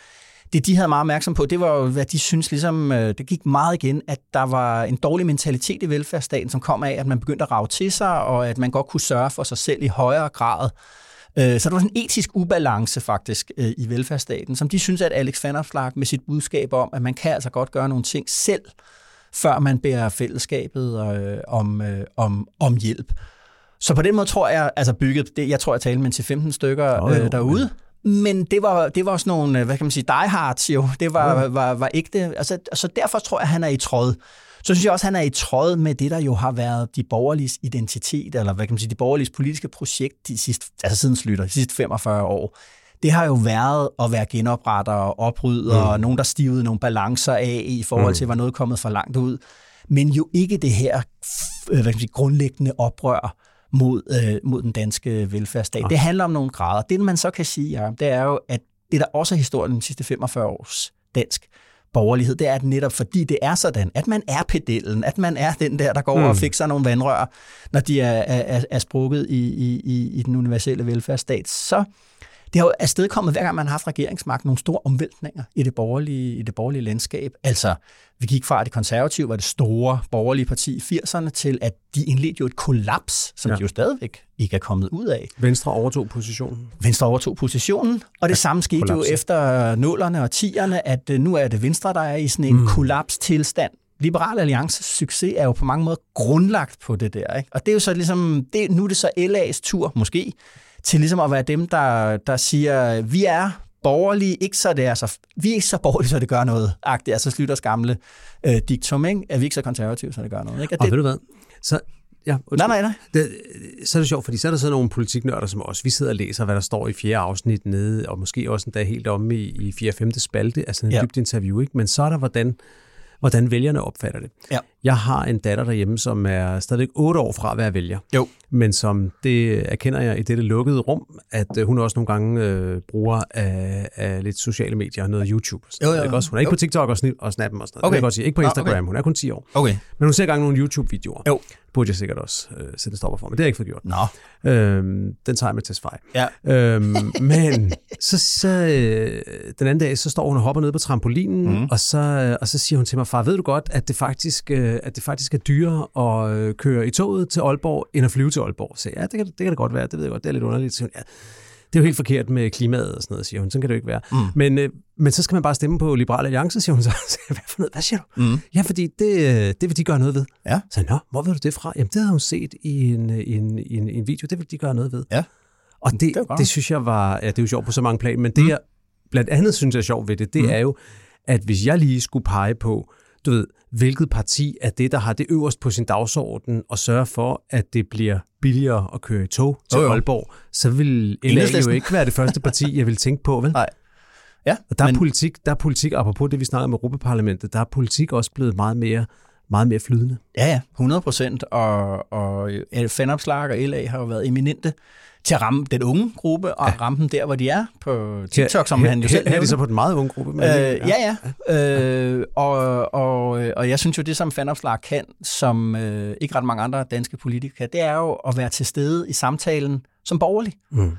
det, de havde meget opmærksom på, det var jo, hvad de synes ligesom, det gik meget igen, at der var en dårlig mentalitet i velfærdsstaten, som kom af, at man begyndte at rage til sig, og at man godt kunne sørge for sig selv i højere grad. Så der var sådan en etisk ubalance faktisk i velfærdsstaten, som de synes, at Alex Vanopslagh med sit budskab om, at man kan altså godt gøre nogle ting selv, før man beder fællesskabet øh, om, øh, om, om hjælp. Så på den måde tror jeg, altså bygget, det, jeg tror, jeg talte med til femten stykker øh, derude, men det var, det var også nogle, hvad kan man sige, diehards jo, det var, var, var, var ægte, altså, så derfor tror jeg, han er i tråd. Så synes jeg også, han er i tråd med det, der jo har været de borgerliges identitet, eller hvad kan man sige, de borgerliges politiske projekt de sidste, altså siden Slytter, de sidste femogfyrre år. Det har jo været at være genopretter og oprydder, mm. og nogen, der stivede nogle balancer af i forhold til, mm. var noget kommet for langt ud. Men jo ikke det her hvad kan man sige, grundlæggende oprør mod, øh, mod den danske velfærdsstat. Ja. Det handler om nogle grader. Det, man så kan sige, ja, det er jo, at det, der også er historien de sidste femogfyrre års dansk borgerlighed, det er at netop fordi det er sådan, at man er pedellen, at man er den der, der går mm. og fikser nogle vandrør, når de er, er, er sprukket i, i, i den universelle velfærdsstat, så det har jo afstedkommet, hver gang man har haft regeringsmagt, nogle store omvæltninger i det borgerlige, i det borgerlige landskab. Altså, vi gik fra, at det konservative var det store borgerlige parti i firserne, til at de indledte jo et kollaps, som ja. de jo stadigvæk ikke er kommet ud af. Venstre overtog positionen. Venstre overtog positionen, og det ja, samme skete kollapsen. jo efter nullerne og tierne, at nu er det Venstre, der er i sådan en mm. kollapstilstand. Liberal Alliances succes er jo på mange måder grundlagt på det der, ikke? Og det er jo så ligesom, det, nu er det så L A's tur, måske, til ligesom at være dem, der, der siger, vi er borgerlige, ikke så det er så, vi er ikke så borgerlige, så det gør noget. Agtigt, altså Slytters gamle øh, diktum, ikke? Er vi ikke så konservative, så det gør noget. Ikke? Og, og det, ved du hvad? Så, ja, nej, nej, nej. Det, så er det sjovt, fordi så er der sådan nogle politiknørder som os. Vi sidder og læser, hvad der står i fjerde afsnit nede, og måske også endda helt omme i, i fjerde femte spalte, altså en ja. dybt interview, ikke? Men så er der, hvordan hvordan vælgerne opfatter det. Ja. Jeg har en datter derhjemme, som er stadig otte år fra at være vælger. Jo. Men som det erkender jeg i dette lukkede rum, at hun også nogle gange øh, bruger af, af lidt sociale medier og noget YouTube. Og sådan. Jo, jo, jo. Også, hun er ikke jo. på TikTok og, snip, og Snappen og sådan noget. Okay. Det kan jeg godt sige. Ikke på Instagram, okay. Hun er kun ti år. Okay. Men hun ser gang nogle YouTube-videoer. Jo. Burde jeg sikkert også øh, sætte stopper for, men det har jeg ikke fået gjort. Nå. Øhm, den tager jeg med til Svej. Ja. Øhm, men så, så øh, den anden dag, så står hun og hopper ned på trampolinen, mm. og, så, og så siger hun til mig, far, ved du godt, at det faktisk, øh, at det faktisk er dyrere at øh, køre i toget til Aalborg, end at flyve til Aalborg? Så ja, det kan det, kan det godt være, det ved jeg godt, det er lidt underligt. Så hun, ja, det er jo helt forkert med klimaet og sådan noget, siger hun. Sådan kan det jo ikke være. Mm. Men, øh, men så skal man bare stemme på Liberal Alliance, siger hun så. Hvad for noget? Hvad siger du? Mm. Ja, fordi det, det vil de gøre noget ved. Ja. Så nå, hvor ved du det fra? Jamen, det havde hun set i en, en, en, en video. Det vil de gøre noget ved. Ja. Og det, det, det synes jeg var, ja, det er jo sjovt på så mange plan, men det, mm. jeg blandt andet synes jeg er sjovt ved det, det mm. er jo, at hvis jeg lige skulle pege på, du ved, hvilket parti er det, der har det øverst på sin dagsorden og sørge for, at det bliver billigere at køre i tog til oh, Aalborg, så vil L A jo ikke være det første parti, jeg vil tænke på, vel? Nej. Ja, og der er men... politik, der er politik, apropos det, vi snakker om Europaparlamentet, der er politik også blevet meget mere, meget mere flydende. Ja, ja, hundrede procent, og, og Vanopslagh og L A har jo været eminente til at ramme den unge gruppe, og ja. ramme dem der, hvor de er, på TikTok, som her, han jo selv her, her er de så på den meget unge gruppe. Men øh, ja, ja. ja. Øh, og, og, og jeg synes jo, det som Vanopslagh kan, som øh, ikke ret mange andre danske politikere, det er jo at være til stede i samtalen som borgerlig. Mm.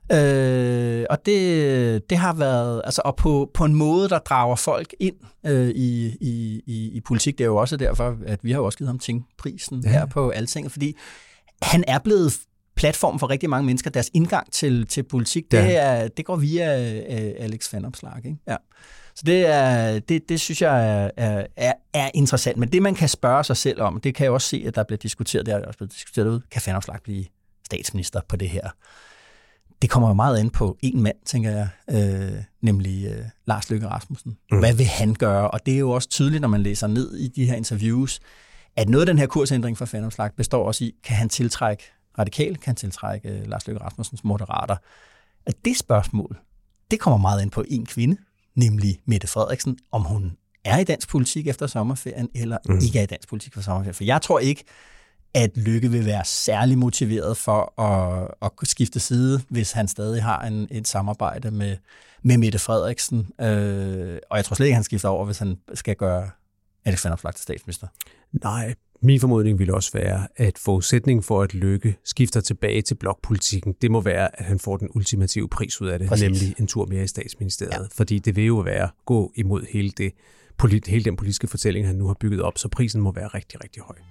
Øh, og det, det har været, altså, og på, på en måde, der drager folk ind øh, i, i, i, i politik. Det er jo også derfor, at vi har jo også givet ham Ting-prisen ja. her på Altinget, fordi han er blevet platform for rigtig mange mennesker. Deres indgang til, til politik, ja. det, er, det går via uh, Alex Vanopslagh. Ikke? Ja. Så det, er, det, det synes jeg er, er, er interessant. Men det, man kan spørge sig selv om, det kan jeg også se, at der bliver diskuteret, det er også blevet diskuteret ud, kan Vanopslagh blive statsminister på det her? Det kommer jo meget an på en mand, tænker jeg, øh, nemlig øh, Lars Løkke Rasmussen. Mm. Hvad vil han gøre? Og det er jo også tydeligt, når man læser ned i de her interviews, at noget af den her kursændring for Vanopslagh består også i, kan han tiltrække radikal, kan han tiltrække øh, Lars Løkke Rasmussens moderater? At det spørgsmål, det kommer meget an på en kvinde, nemlig Mette Frederiksen, om hun er i dansk politik efter sommerferien, eller mm. ikke er i dansk politik efter sommerferien. For jeg tror ikke, at Løkke vil være særlig motiveret for at, at skifte side, hvis han stadig har en, et samarbejde med, med Mette Frederiksen. Øh, og jeg tror slet ikke, han skifter over, hvis han skal gøre Alex Vanopslagh til statsminister. Nej, Min formodning ville også være, at forudsætningen for at Løkke skifter tilbage til blokpolitikken, det må være, at han får den ultimative pris ud af det, Præcis. nemlig en tur mere i statsministeriet. Ja. Fordi det vil jo være gå imod hele, det, hele den politiske fortælling, han nu har bygget op, så prisen må være rigtig, rigtig høj.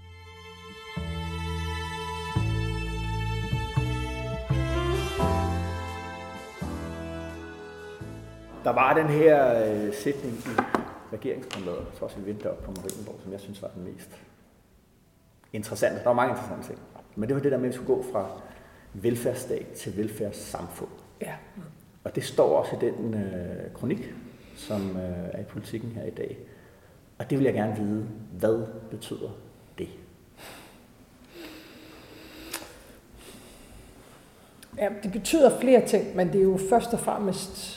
Der var den her øh, sætning i regeringsgrundlaget, så også vi vendte op på Marienborg, som jeg synes var den mest interessante. Der var mange interessante ting. Men det var det der med, at vi skulle gå fra velfærdsstat til velfærdssamfund. Ja. Og det står også i den øh, kronik, som øh, er i Politikken her i dag. Og det vil jeg gerne vide, hvad betyder det? Ja, det betyder flere ting, men det er jo først og fremmest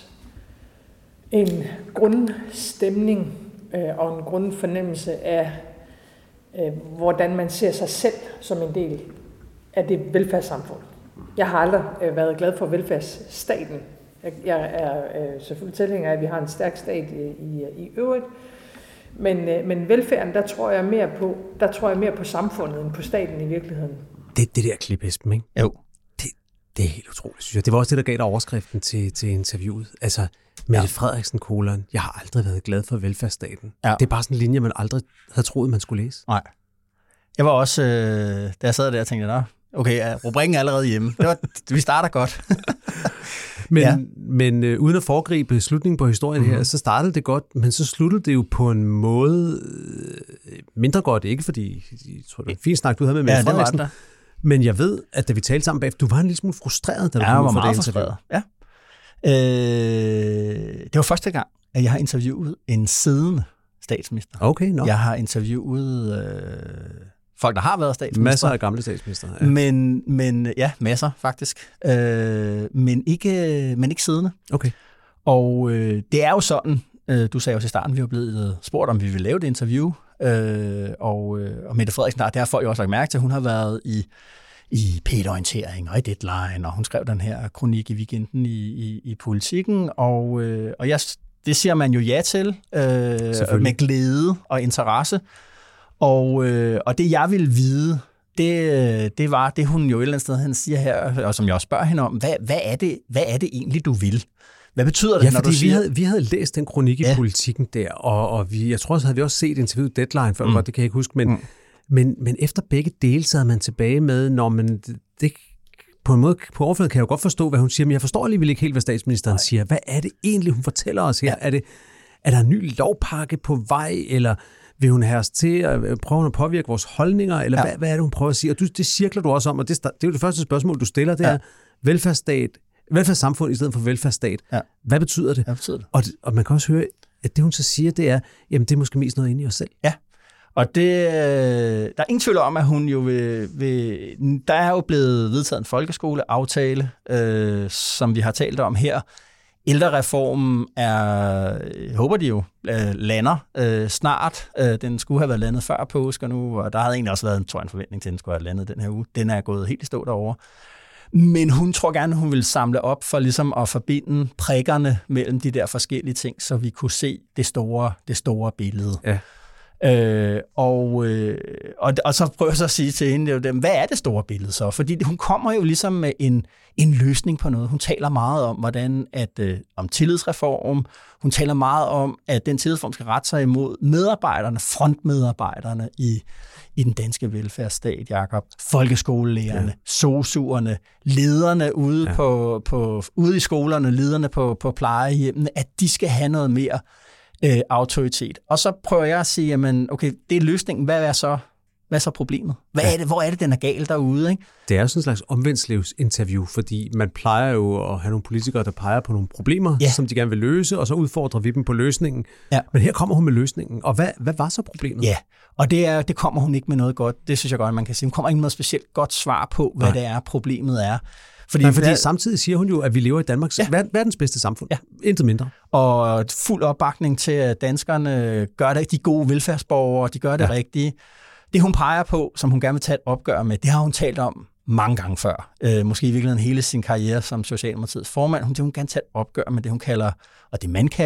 en grundstemning øh, og en grundfornemmelse af, øh, hvordan man ser sig selv som en del af det velfærdssamfund. Jeg har aldrig øh, været glad for velfærdsstaten. Jeg, jeg er øh, selvfølgelig tilhænger af, at vi har en stærk stat i, i, i øvrigt. Men, øh, men velfærden, der tror jeg mere på, der tror jeg mere på samfundet end på staten i virkeligheden. Det det der klip, Esben, ikke? Jo. Det, det er helt utroligt, synes jeg. Det var også det, der gav dig overskriften til, til interviewet. Altså, Mette ja. Frederiksen, kolon, jeg har aldrig været glad for velfærdsstaten. Ja. Det er bare sådan en linje, man aldrig havde troet, man skulle læse. Nej. Jeg var også, øh, da jeg sad der og tænkte, nå, okay, rubrikken er allerede hjemme. Det var, vi starter godt. men ja. men øh, uden at foregribe slutningen på historien mm-hmm. her, så startede det godt, men så sluttede det jo på en måde øh, mindre godt. Ikke fordi, jeg tror, det var en fin snak, du havde med Mette ja, Frederiksen. Men jeg ved, at da vi talte sammen bagefter, du var en lille smule frustreret, da du ja, kom ud for det interview. Ja, Øh, det var første gang, at jeg har interviewet en siddende statsminister. Okay, no. Jeg har interviewet øh, folk, der har været statsminister. Masser af gamle statsminister. Ja. Men, men ja, masser faktisk. Øh, men, ikke, men ikke siddende. Okay. Og øh, det er jo sådan, øh, du sagde jo til starten, vi var blevet spurgt, om vi ville lave det interview. Øh, og, øh, og Mette Frederiksen, der, der har folk jo også lagt mærke til, at hun har været i i P et-orientering og i Deadline, og hun skrev den her kronik i weekenden i, i, i Politikken, og, øh, og jeg, det siger man jo ja til, øh, med glæde og interesse. Og, øh, og det, jeg ville vide, det, det var det, hun jo et eller andet sted, han siger her, og som jeg også spørger hende om, hvad, hvad, er, det, hvad er det egentlig, du vil? Hvad betyder det, ja, når du siger... vi havde, vi havde læst den kronik i ja. Politikken der, og, og vi, jeg tror også, havde vi også set interviewet Deadline før, mm. det kan jeg ikke huske, men... Mm. Men, men efter begge dele sad man tilbage med, når man det, det, på en måde på overfladen kan jeg jo godt forstå, hvad hun siger, men jeg forstår alligevel ikke helt, hvad statsministeren Nej. siger. Hvad er det egentlig, hun fortæller os her? Ja. Er, det, er der en ny lovpakke på vej, eller vil hun have os til at prøve at påvirke vores holdninger, eller ja. hvad, hvad er det, hun prøver at sige? Og du, det cirkler du også om, og det, det er jo det første spørgsmål, du stiller, det ja. er velfærdsstat, velfærdssamfund i stedet for velfærdsstat. Ja. Hvad betyder det? Hvad betyder det? Og, og man kan også høre, at det hun så siger, det er, jamen det er måske mest noget inde i os selv. Ja. Og det, der er ingen tvivl om, at hun jo vil, vil... Der er jo blevet vedtaget en folkeskoleaftale, øh, som vi har talt om her. Ældrereformen er, jeg håber de jo, øh, lander øh, snart. Øh, den skulle have været landet før påske nu, og der havde egentlig også været en, tror jeg, en forventning til, at den skulle have landet den her uge. Den er gået helt i stå derovre. Men hun tror gerne, hun vil samle op for ligesom at forbinde prikkerne mellem de der forskellige ting, så vi kunne se det store, det store billede. Ja. Øh, og, øh, og, og så prøver jeg så at sige til hende, hvad er det store billede så? Fordi hun kommer jo ligesom med en, en løsning på noget. Hun taler meget om, hvordan at, øh, om tillidsreform. Hun taler meget om, at den tillidsreform skal rette sig imod medarbejderne, frontmedarbejderne i, i den danske velfærdsstat, Jakob. Folkeskolelærerne, ja. sosuerne, lederne ude, ja. på, på, ude i skolerne, lederne på, på plejehjemmene, at de skal have noget mere Øh, autoritet. Og så prøver jeg at sige, jamen, okay, det er løsningen. Hvad er så, hvad er så problemet? Hvad ja. er det, hvor er det, den er gal derude? Ikke? Det er jo sådan en slags omvendtslivsinterview, fordi man plejer jo at have nogle politikere, der peger på nogle problemer, ja. som de gerne vil løse, og så udfordrer vi dem på løsningen. Ja. Men her kommer hun med løsningen. Og hvad, hvad var så problemet? Ja, og det, er, det kommer hun ikke med noget godt. Det synes jeg godt, man kan sige. Hun kommer ikke med noget specielt godt svar på, hvad Nej. det er, problemet er. Fordi, Nej, fordi der, samtidig siger hun jo, at vi lever i Danmarks ja. verdens bedste samfund. Ja. Intet mindre. Og fuld opbakning til, at danskerne gør det, de gode velfærdsborgere, de gør det ja. rigtige. Det hun peger på, som hun gerne vil tage et opgør med, det har hun talt om mange gange før. Øh, måske i virkeligheden hele sin karriere som Socialdemokratiets formand. Hun vil hun gerne tage et opgør med det, hun kalder, og det man kalder,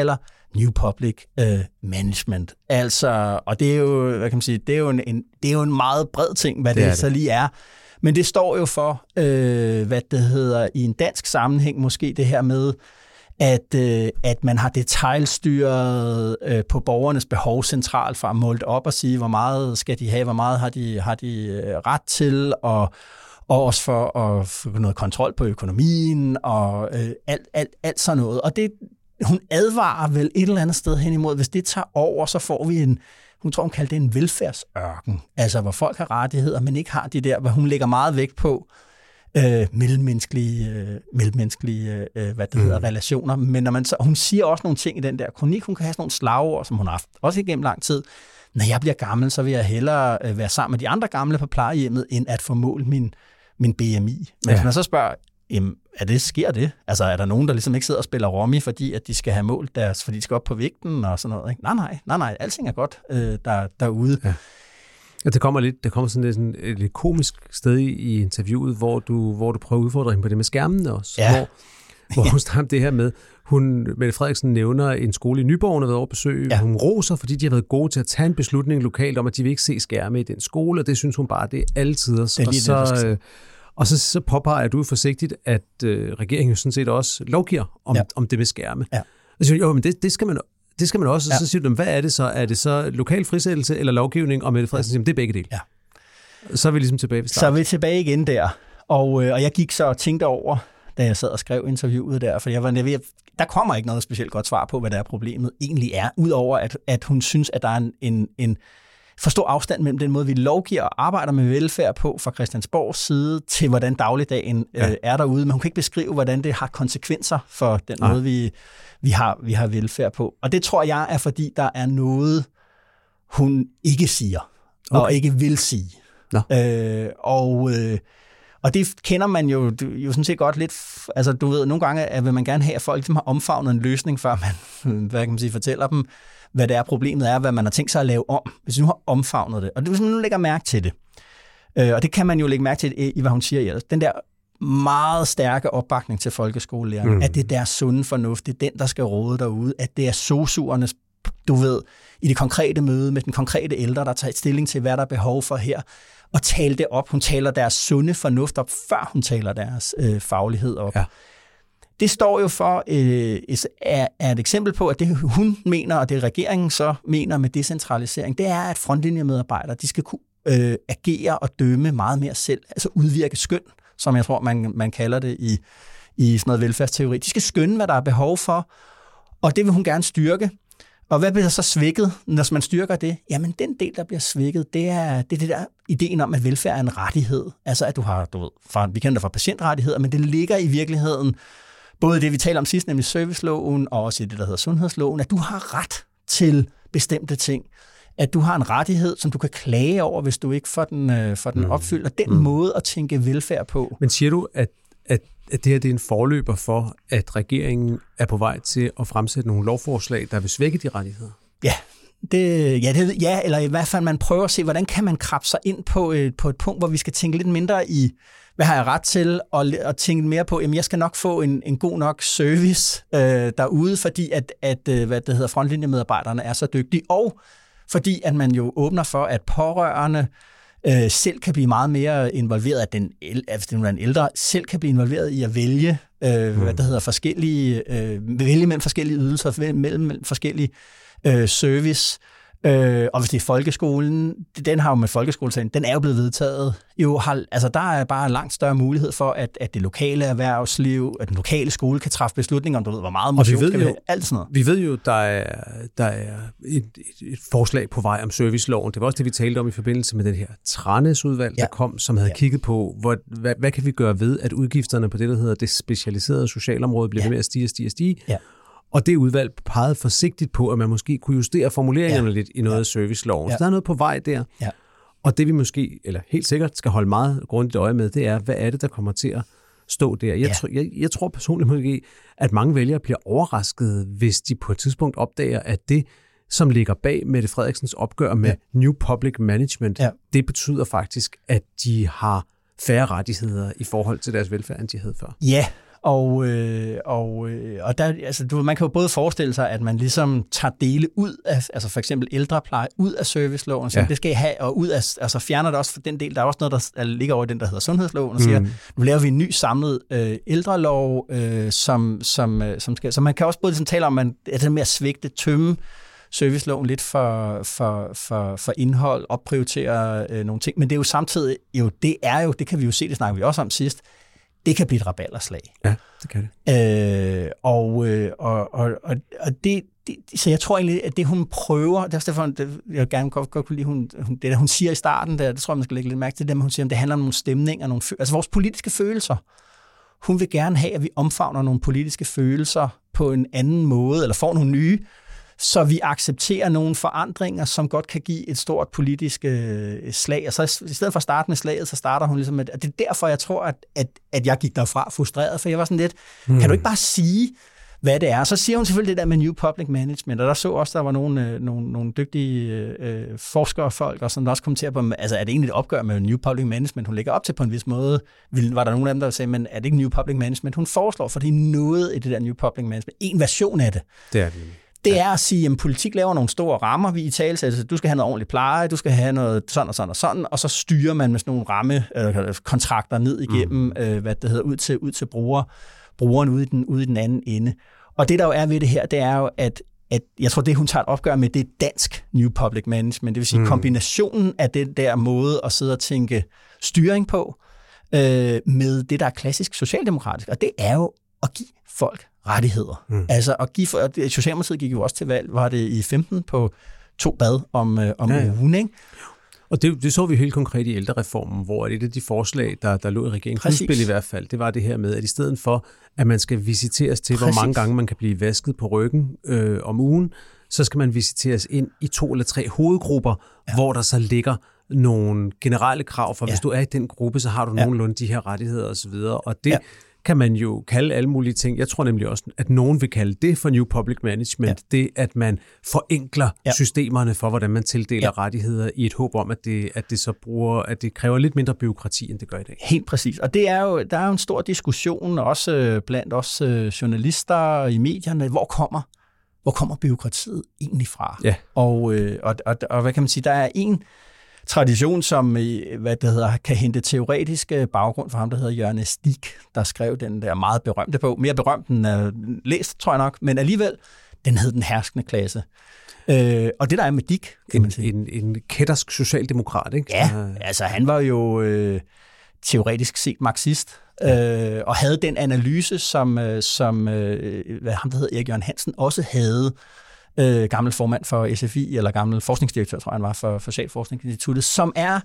New Public øh, Management. Altså, og det er jo, hvad kan man sige, det er jo en, det er jo en meget bred ting, hvad det, det, det så lige er. Men det står jo for, øh, hvad det hedder, i en dansk sammenhæng måske det her med, at, øh, at man har detailstyret øh, på borgernes behov centralt fra at måle op og sige, hvor meget skal de have, hvor meget har de, har de øh, ret til, og, og også for at få noget kontrol på økonomien, og øh, alt, alt, alt sådan noget. Og det, hun advarer vel et eller andet sted hen imod, hvis det tager over, så får vi en, hun tror, hun kalder det en velfærdsørken, altså hvor folk har rettigheder, men ikke har de der, hvor hun lægger meget vægt på, Øh, mellemmenneskelige, øh, mellemmenneskelige øh, hvad det mm. hedder, relationer. Men når man så, hun siger også nogle ting i den der kronik, hun kan have sådan nogle slagord, som hun har haft, også igennem lang tid. Når jeg bliver gammel, så vil jeg hellere øh, være sammen med de andre gamle på plejehjemmet, end at få målt min, min B M I. Men ja. Hvis man så spørger, jamen, er det, sker det? Altså, er der nogen, der ligesom ikke sidder og spiller rummy, fordi at de skal have målt deres, fordi de skal op på vægten og sådan noget? Ikke? Nej, nej, nej, nej, alting er godt øh, der, derude. Ja. Ja, det kommer lidt, der kommer sådan lidt, sådan et lidt komisk sted i, i interviewet, hvor du, hvor du prøver at udfordre hende på det med skærmen også. Ja. Hvor, hvor hun starter det her med, hun, Mette Frederiksen nævner en skole i Nyborg, hun har været over besøg. Ja. Hun roser, fordi de har været gode til at tage en beslutning lokalt om, at de vil ikke se skærme i den skole, og det synes hun bare, det er altid. Og så, øh, og så, så påpeger du forsigtigt, at øh, regeringen jo sådan set også lovgiver om, ja. om det med skærme. Ja. Og så, jo, men det, det skal man Det skal man også. Ja. Så siger du, hvad er det så? Er det så lokal frisættelse eller lovgivning? Og Mette Frederiksen siger, det er begge dele. Ja. Så er vi ligesom tilbage ved starten. Så er vi tilbage igen der. Og, øh, og jeg gik så og tænkte over, da jeg sad og skrev interviewet der, for jeg var nervøs. Der kommer ikke noget specielt godt svar på, hvad der er problemet egentlig er, udover at, at hun synes, at der er en, en, en for stor afstand mellem den måde, vi lovgiver og arbejder med velfærd på fra Christiansborgs side, til hvordan dagligdagen ja. øh, er derude. Men hun kan ikke beskrive, hvordan det har konsekvenser for den Nej. måde, vi, vi, har, vi har velfærd på. Og det tror jeg er, fordi der er noget, hun ikke siger, okay. og ikke vil sige. Øh, og... Øh, Og det kender man jo, jo sådan set godt lidt, altså du ved, nogle gange at vil man gerne have, at folk ligesom har omfavnet en løsning, før man, hvad kan man sige, fortæller dem, hvad det er, problemet er, hvad man har tænkt sig at lave om, hvis du nu har omfavnet det. Og det, hvis man nu lægger mærke til det, øh, og det kan man jo lægge mærke til i, hvad hun siger ellers, den der meget stærke opbakning til folkeskolelærerne, mm. at det er deres sunde fornuft, det er den, der skal råde derude, at det er sosuernes, du ved, i det konkrete møde med den konkrete ældre, der tager stilling til, hvad der er behov for her, og tale det op. Hun taler deres sunde fornuft op, før hun taler deres øh, faglighed op. Ja. Det står jo for, øh, er, er et eksempel på, at det hun mener, og det regeringen så mener med decentralisering, det er, at frontlinjemedarbejdere, de skal kunne øh, agere og dømme meget mere selv, altså udvirke skøn, som jeg tror, man, man kalder det i, i sådan noget velfærdsteori. De skal skønne, hvad der er behov for, og det vil hun gerne styrke. Og hvad bliver så svækket, når man styrker det? Jamen, den del, der bliver svækket, det er det, er det der ideen om, at velfærd er en rettighed. Altså, at du har, du ved, fra, vi kender det fra patientrettigheder, men det ligger i virkeligheden, både det, vi taler om sidst, nemlig serviceloven, og også i det, der hedder sundhedsloven, at du har ret til bestemte ting. At du har en rettighed, som du kan klage over, hvis du ikke får den, øh, får den mm. opfyldt. Og den mm. måde at tænke velfærd på. Men siger du, at at, at det her det er en forløber for, at regeringen er på vej til at fremsætte nogle lovforslag, der vil svække de rettigheder? Ja, det, ja, det, ja, eller i hvert fald man prøver at se, hvordan kan man krabbe sig ind på et, på et punkt, hvor vi skal tænke lidt mindre i, hvad har jeg ret til, og, og tænke mere på, jamen jeg skal nok få en, en god nok service øh, derude, fordi at, at hvad det hedder, frontlinjemedarbejderne er så dygtige, og fordi at man jo åbner for, at pårørende Øh, selv kan blive meget mere involveret, at den, at den er en ældre, selv kan blive involveret i at vælge, øh, mm. hvad der hedder, forskellige, øh, vælge mellem forskellige ydelser, mellem, mellem forskellige øh, service. Øh, og hvis det er folkeskolen, den har jo med folkeskolesagen, den er jo blevet vedtaget. Jo, har, altså der er bare langt større mulighed for, at, at det lokale erhvervsliv, at den lokale skole kan træffe beslutninger om, du ved, hvor meget motion skal vi have, alt sådan noget. Vi ved jo, der er, der er et, et, et forslag på vej om serviceloven. Det var også det, vi talte om i forbindelse med den her Tranæsudvalg, ja. der kom, som havde ja. kigget på, hvor, hvad, hvad kan vi gøre ved, at udgifterne på det, der hedder det specialiserede socialområde, bliver ja. ved med at stige og stige og stige. Ja. Og det udvalg pegede forsigtigt på, at man måske kunne justere formuleringerne ja. lidt i noget ja. af serviceloven. Ja. Så der er noget på vej der. Ja. Og det vi måske, eller helt sikkert, skal holde meget grundigt øje med, det er, hvad er det, der kommer til at stå der. Jeg, ja. tr- jeg, jeg tror personligt måske, at mange vælgere bliver overrasket, hvis de på et tidspunkt opdager, at det, som ligger bag Mette Frederiksens opgør med ja. New Public Management, ja. det betyder faktisk, at de har færre rettigheder i forhold til deres velfærd, end de havde før. Ja, Og, øh, og, øh, og der, altså, du, man kan jo både forestille sig, at man ligesom tager dele ud af, altså for eksempel ældrepleje, ud af serviceloven, så ja. det skal I have, og ud af, altså fjerner det også for den del, der er også noget, der ligger over i den, der hedder sundhedsloven, og siger, mm. nu laver vi en ny samlet øh, ældrelov, øh, som, som, øh, som skal, så man kan også både ligesom tale om, at man er det med at svigte, tømme serviceloven lidt for, for, for, for indhold, opprioritere øh, nogle ting, men det er jo samtidig, jo, det er jo, det kan vi jo se, det snakker vi også om sidst, det kan blive et rabalderslag. Ja, det kan det. Øh, og, øh, og, og, og, og det, det, så jeg tror egentlig, at det hun prøver, det er derfor, det, jeg gerne godt, godt kunne lide, hun, hun, det der hun siger i starten, der, det tror jeg, man skal lægge lidt mærke til, det der, hun siger, at det handler om nogle stemninger, nogle følelser, altså vores politiske følelser. Hun vil gerne have, at vi omfavner nogle politiske følelser på en anden måde, eller får nogle nye, så vi accepterer nogle forandringer, som godt kan give et stort politisk øh, slag. Og så i stedet for at starte med slaget, så starter hun ligesom med, og det er derfor, jeg tror, at, at, at jeg gik derfra frustreret, for jeg var sådan lidt, mm. kan du ikke bare sige, hvad det er? Så siger hun selvfølgelig det der med New Public Management, og der så også, der var nogle, øh, nogle, nogle dygtige øh, forskere og folk, og som også kommenterer på, altså er det egentlig et opgør med New Public Management, hun lægger op til på en vis måde? Var der nogen af dem, der sagde, men er det ikke New Public Management, hun foreslår? For det er noget i det der New Public Management. En version af det. Det er det. Det er at sige, at politik laver nogle store rammer, vi i tale, så du skal have noget ordentligt pleje, du skal have noget sådan og sådan og sådan, og så styrer man med sådan nogle ramme øh, kontrakter ned igennem, mm. øh, hvad det hedder, ud til, ud til bruger, brugeren ude i, den, ude i den anden ende. Og det, der jo er ved det her, det er jo, at, at jeg tror, det hun tager et opgør med, det er dansk New Public Management, det vil sige mm. kombinationen af den der måde at sidde og tænke styring på, øh, med det, der er klassisk socialdemokratisk, og det er jo at give folk rettigheder. Mm. Altså at give for, Socialdemokratiet gik jo også til valg, var det i femten på to bad om, øh, om ja, ja. ugen, ikke? Og det, det så vi helt konkret i ældrereformen, hvor et af de forslag, der, der lå i regeringens udspil i hvert fald, det var det her med, at i stedet for, at man skal visiteres til, Præcis. hvor mange gange man kan blive vasket på ryggen øh, om ugen, så skal man visiteres ind i to eller tre hovedgrupper, ja. hvor der så ligger nogle generelle krav, for ja. hvis du er i den gruppe, så har du ja. nogenlunde de her rettigheder osv., og det ja. kan man jo kalde alle mulige ting. Jeg tror nemlig også, at nogen vil kalde det for New Public Management, ja. det at man forenkler ja. systemerne for, hvordan man tildeler ja. rettigheder i et håb om, at det, at det så bruger, at det kræver lidt mindre byråkrati, end det gør i dag. Helt præcis. Og det er jo, der er jo en stor diskussion, også blandt os journalister i medierne, hvor kommer, hvor kommer byråkratiet egentlig fra? Ja. Og, og, og, og hvad kan man sige, der er en tradition, som hvad det hedder, kan hente teoretisk baggrund for ham, der hedder Jørgen Stig, der skrev den der meget berømte bog. Mere berømt end uh, læst, tror jeg nok, men alligevel, den hed Den herskende klasse. Øh, og det der er med Dick, kan man sige. En, en, en kættersk socialdemokrat, ikke? Ja, altså han var jo øh, teoretisk set marxist, øh, og havde den analyse, som, øh, som øh, hvad ham der hedder Erik Jørgen Hansen også havde, Øh, gammel formand for S F I, eller gammel forskningsdirektør, tror jeg han var, for, for Socialforskningsinstituttet, som er,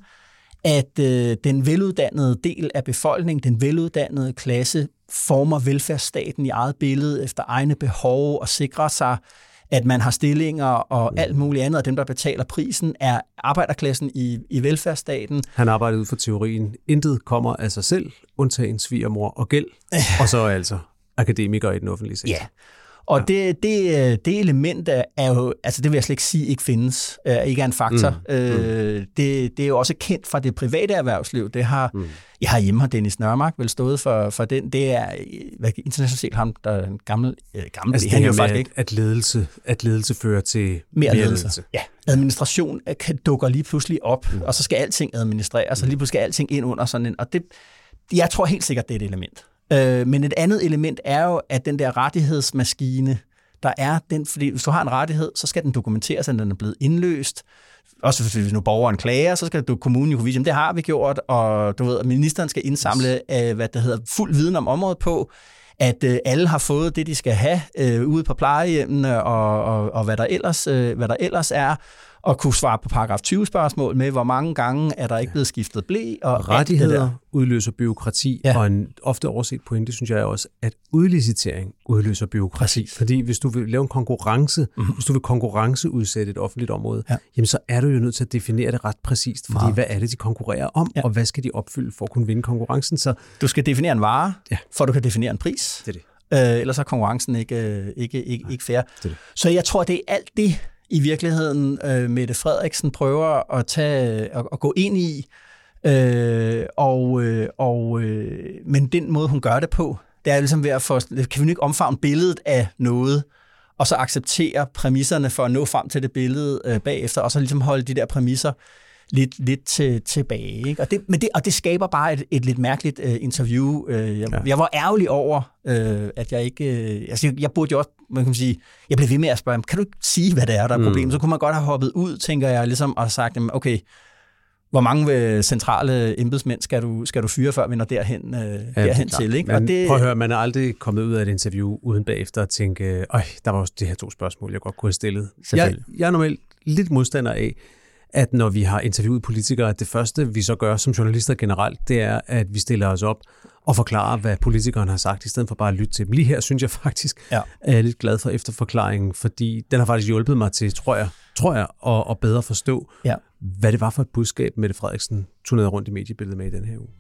at øh, den veluddannede del af befolkningen, den veluddannede klasse, former velfærdsstaten i eget billede efter egne behov og sikrer sig, at man har stillinger og alt muligt andet, og dem, der betaler prisen, er arbejderklassen i, i velfærdsstaten. Han arbejder ud fra teorien, intet kommer af sig selv, undtagen svigermor og gæld, og så altså akademikere i den offentlige sektor. Ja. Og ja. det, det, det element er jo, altså det vil jeg slet ikke sige, ikke findes, øh, ikke er en faktor. Mm. Øh, mm. det, det er jo også kendt fra det private erhvervsliv. Det har, mm. jeg har hjemme, har Dennis Nørmark vel stået for, for den. Det er hvad, internationalt set ham, der er en gammel, øh, gammel altså det, det her med, ikke. At, ledelse, at ledelse fører til mere, mere ledelse. ledelse. Ja. Administration kan, dukker lige pludselig op, mm. og så skal alting administreres, og lige pludselig skal alting ind under sådan en, og det, jeg tror helt sikkert, det er et element. Men et andet element er jo, at den der rettighedsmaskine, der er den, fordi hvis du har en rettighed, så skal den dokumenteres, at den er blevet indløst. Også hvis nu borgeren klager, så skal du, kommunen jo kunne vise, at det har vi gjort, og du ved, at ministeren skal indsamle, hvad der hedder, fuld viden om området på, at alle har fået det, de skal have øh, ude på plejehjemmene, og, og, og hvad, der ellers, øh, hvad der ellers er, og kunne svare på paragraf tyve spørgsmål med, hvor mange gange er der ikke blevet skiftet ble. Og rettigheder udløser byråkrati, ja. og en ofte overset pointe, synes jeg også, at udlicitering udløser byråkrati. Præcis. Fordi hvis du vil lave en konkurrence, mm-hmm. hvis du vil konkurrenceudsætte et offentligt område, ja. jamen så er du jo nødt til at definere det ret præcist, fordi Meget. hvad er det, de konkurrerer om, ja. og hvad skal de opfylde for at kunne vinde konkurrencen? Så du skal definere en vare, ja. for at du kan definere en pris. Det er det. Øh, ellers er konkurrencen ikke, ikke, ikke, ikke fair. Det det. Så jeg tror, det er alt det, i virkeligheden øh, Mette Frederiksen prøver at tage at, at gå ind i, øh, og, øh, og, øh, men den måde, hun gør det på, Det er ligesom ved at få, kan vi nu ikke omfavne billedet af noget, og så acceptere præmisserne for at nå frem til det billede øh, bagefter, og så ligesom holde de der præmisser lidt, lidt til, tilbage. Ikke? Og, det, men det, og det skaber bare et, et lidt mærkeligt øh, interview. Øh, jeg, ja. jeg var ærgerlig over, øh, at jeg ikke... Øh, altså, jeg, jeg burde jo også, man kan sige, jeg blev ved med at spørge, kan du ikke sige, hvad det er, der er mm. problemet? Så kunne man godt have hoppet ud, tænker jeg, ligesom, og sagt, okay, hvor mange centrale embedsmænd skal du, skal du fyre, før vi når derhen, øh, ja, derhen til? Ikke? Men, og det, prøv at høre, man er aldrig kommet ud af et interview uden bagefter at tænke, øj, der var også de her to spørgsmål, jeg godt kunne have stillet. Jeg, jeg er normalt lidt modstander af, at når vi har interviewet politikere, at det første, vi så gør som journalister generelt, det er, at vi stiller os op og forklarer, hvad politikeren har sagt, i stedet for bare at lytte til dem. Lige her synes jeg faktisk, ja. er jeg lidt glad for efterforklaringen, fordi den har faktisk hjulpet mig til, tror jeg, tror jeg at, at bedre forstå, ja. hvad det var for et budskab, Mette Frederiksen turnerede rundt i mediebilledet med i den her uge.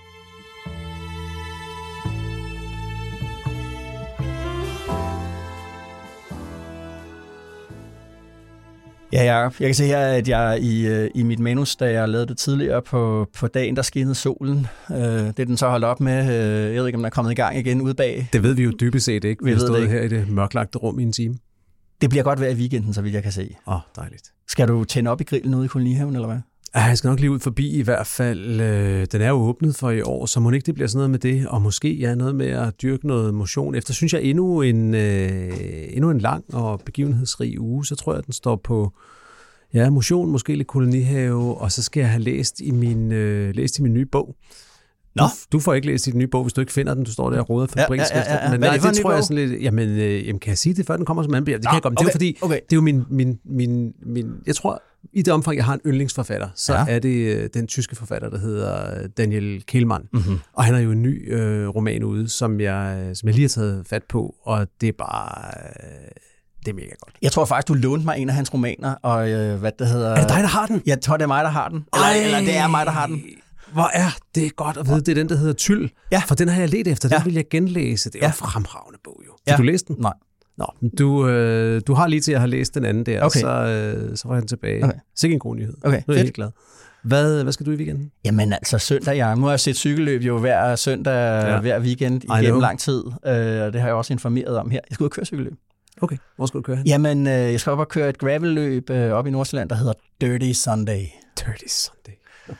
Ja, jeg, jeg kan se her, at jeg i, i mit manus, da jeg lavede det tidligere på, på dagen, der skinnede solen. Øh, det er den så holdt op med. Øh, jeg ved ikke, om den er kommet i gang igen ude bag. Det ved vi jo dybest set ikke. Vi, vi har stået her i det mørklagte rum i en time. Det bliver godt vejr i weekenden, så vidt jeg kan se. Åh, oh, dejligt. Skal du tænde op i grillen ude i kolonihaven, eller hvad? Ja, jeg skal nok lige ud forbi i hvert fald. Øh, den er jo åbnet for i år, så må ikke det bliver sådan noget med det. Og måske ja, noget med at dyrke noget motion. Efter synes jeg endnu en, øh, endnu en lang og begivenhedsrig uge, så tror jeg, at den står på ja, motion, måske lidt kolonihave, og så skal jeg have læst i min, øh, læst i min nye bog. Nå. Du, du får ikke læst i din nye bog, hvis du ikke finder den. Du står der og roder fabriksskrift. Ja, ja, ja, ja. Men nej, det, det tror jeg sådan lidt... Jamen, øh, jamen, kan jeg sige det, før den kommer som anbefaling? Det kan jeg godt. Okay, det er jo fordi, okay. det er jo min, min, min, min... Jeg tror, i det omfang, jeg har en yndlingsforfatter, så ja. er det øh, den tyske forfatter, der hedder Daniel Kehlmann. Mm-hmm. Og han har jo en ny øh, roman ude, som jeg, som jeg lige har taget fat på, og det er bare... Øh, det er mega godt. Jeg tror faktisk, du lånte mig en af hans romaner, og øh, hvad det hedder... Er det dig, der har den? Jeg tror, det er mig, der har den. Eller, eller det er mig, der har den. Hvor er det godt at vide, det er den, der hedder Tyl. Ja. For den har jeg let efter, den ja. vil jeg genlæse. Det er jo ja. en fremragende bog, jo. Har ja. du læst den? Nej. Nå, du, øh, du har lige til at have læst den anden der, okay. så, øh, så var han tilbage. Okay. Sikke en god nyhed. Okay. Nu er jeg helt glad. Hvad, hvad skal du i weekenden? Jamen altså søndag, jeg, nu har jeg set cykelløb jo hver søndag, ja. hver weekend igennem lang tid, øh, og det har jeg også informeret om her. Jeg skal ud og køre cykelløb. Okay, hvor skal du køre hen? Jamen, øh, jeg skal op og køre et gravelløb øh, op i Nordsjælland, der hedder Dirty Sunday. Dirty Sunday.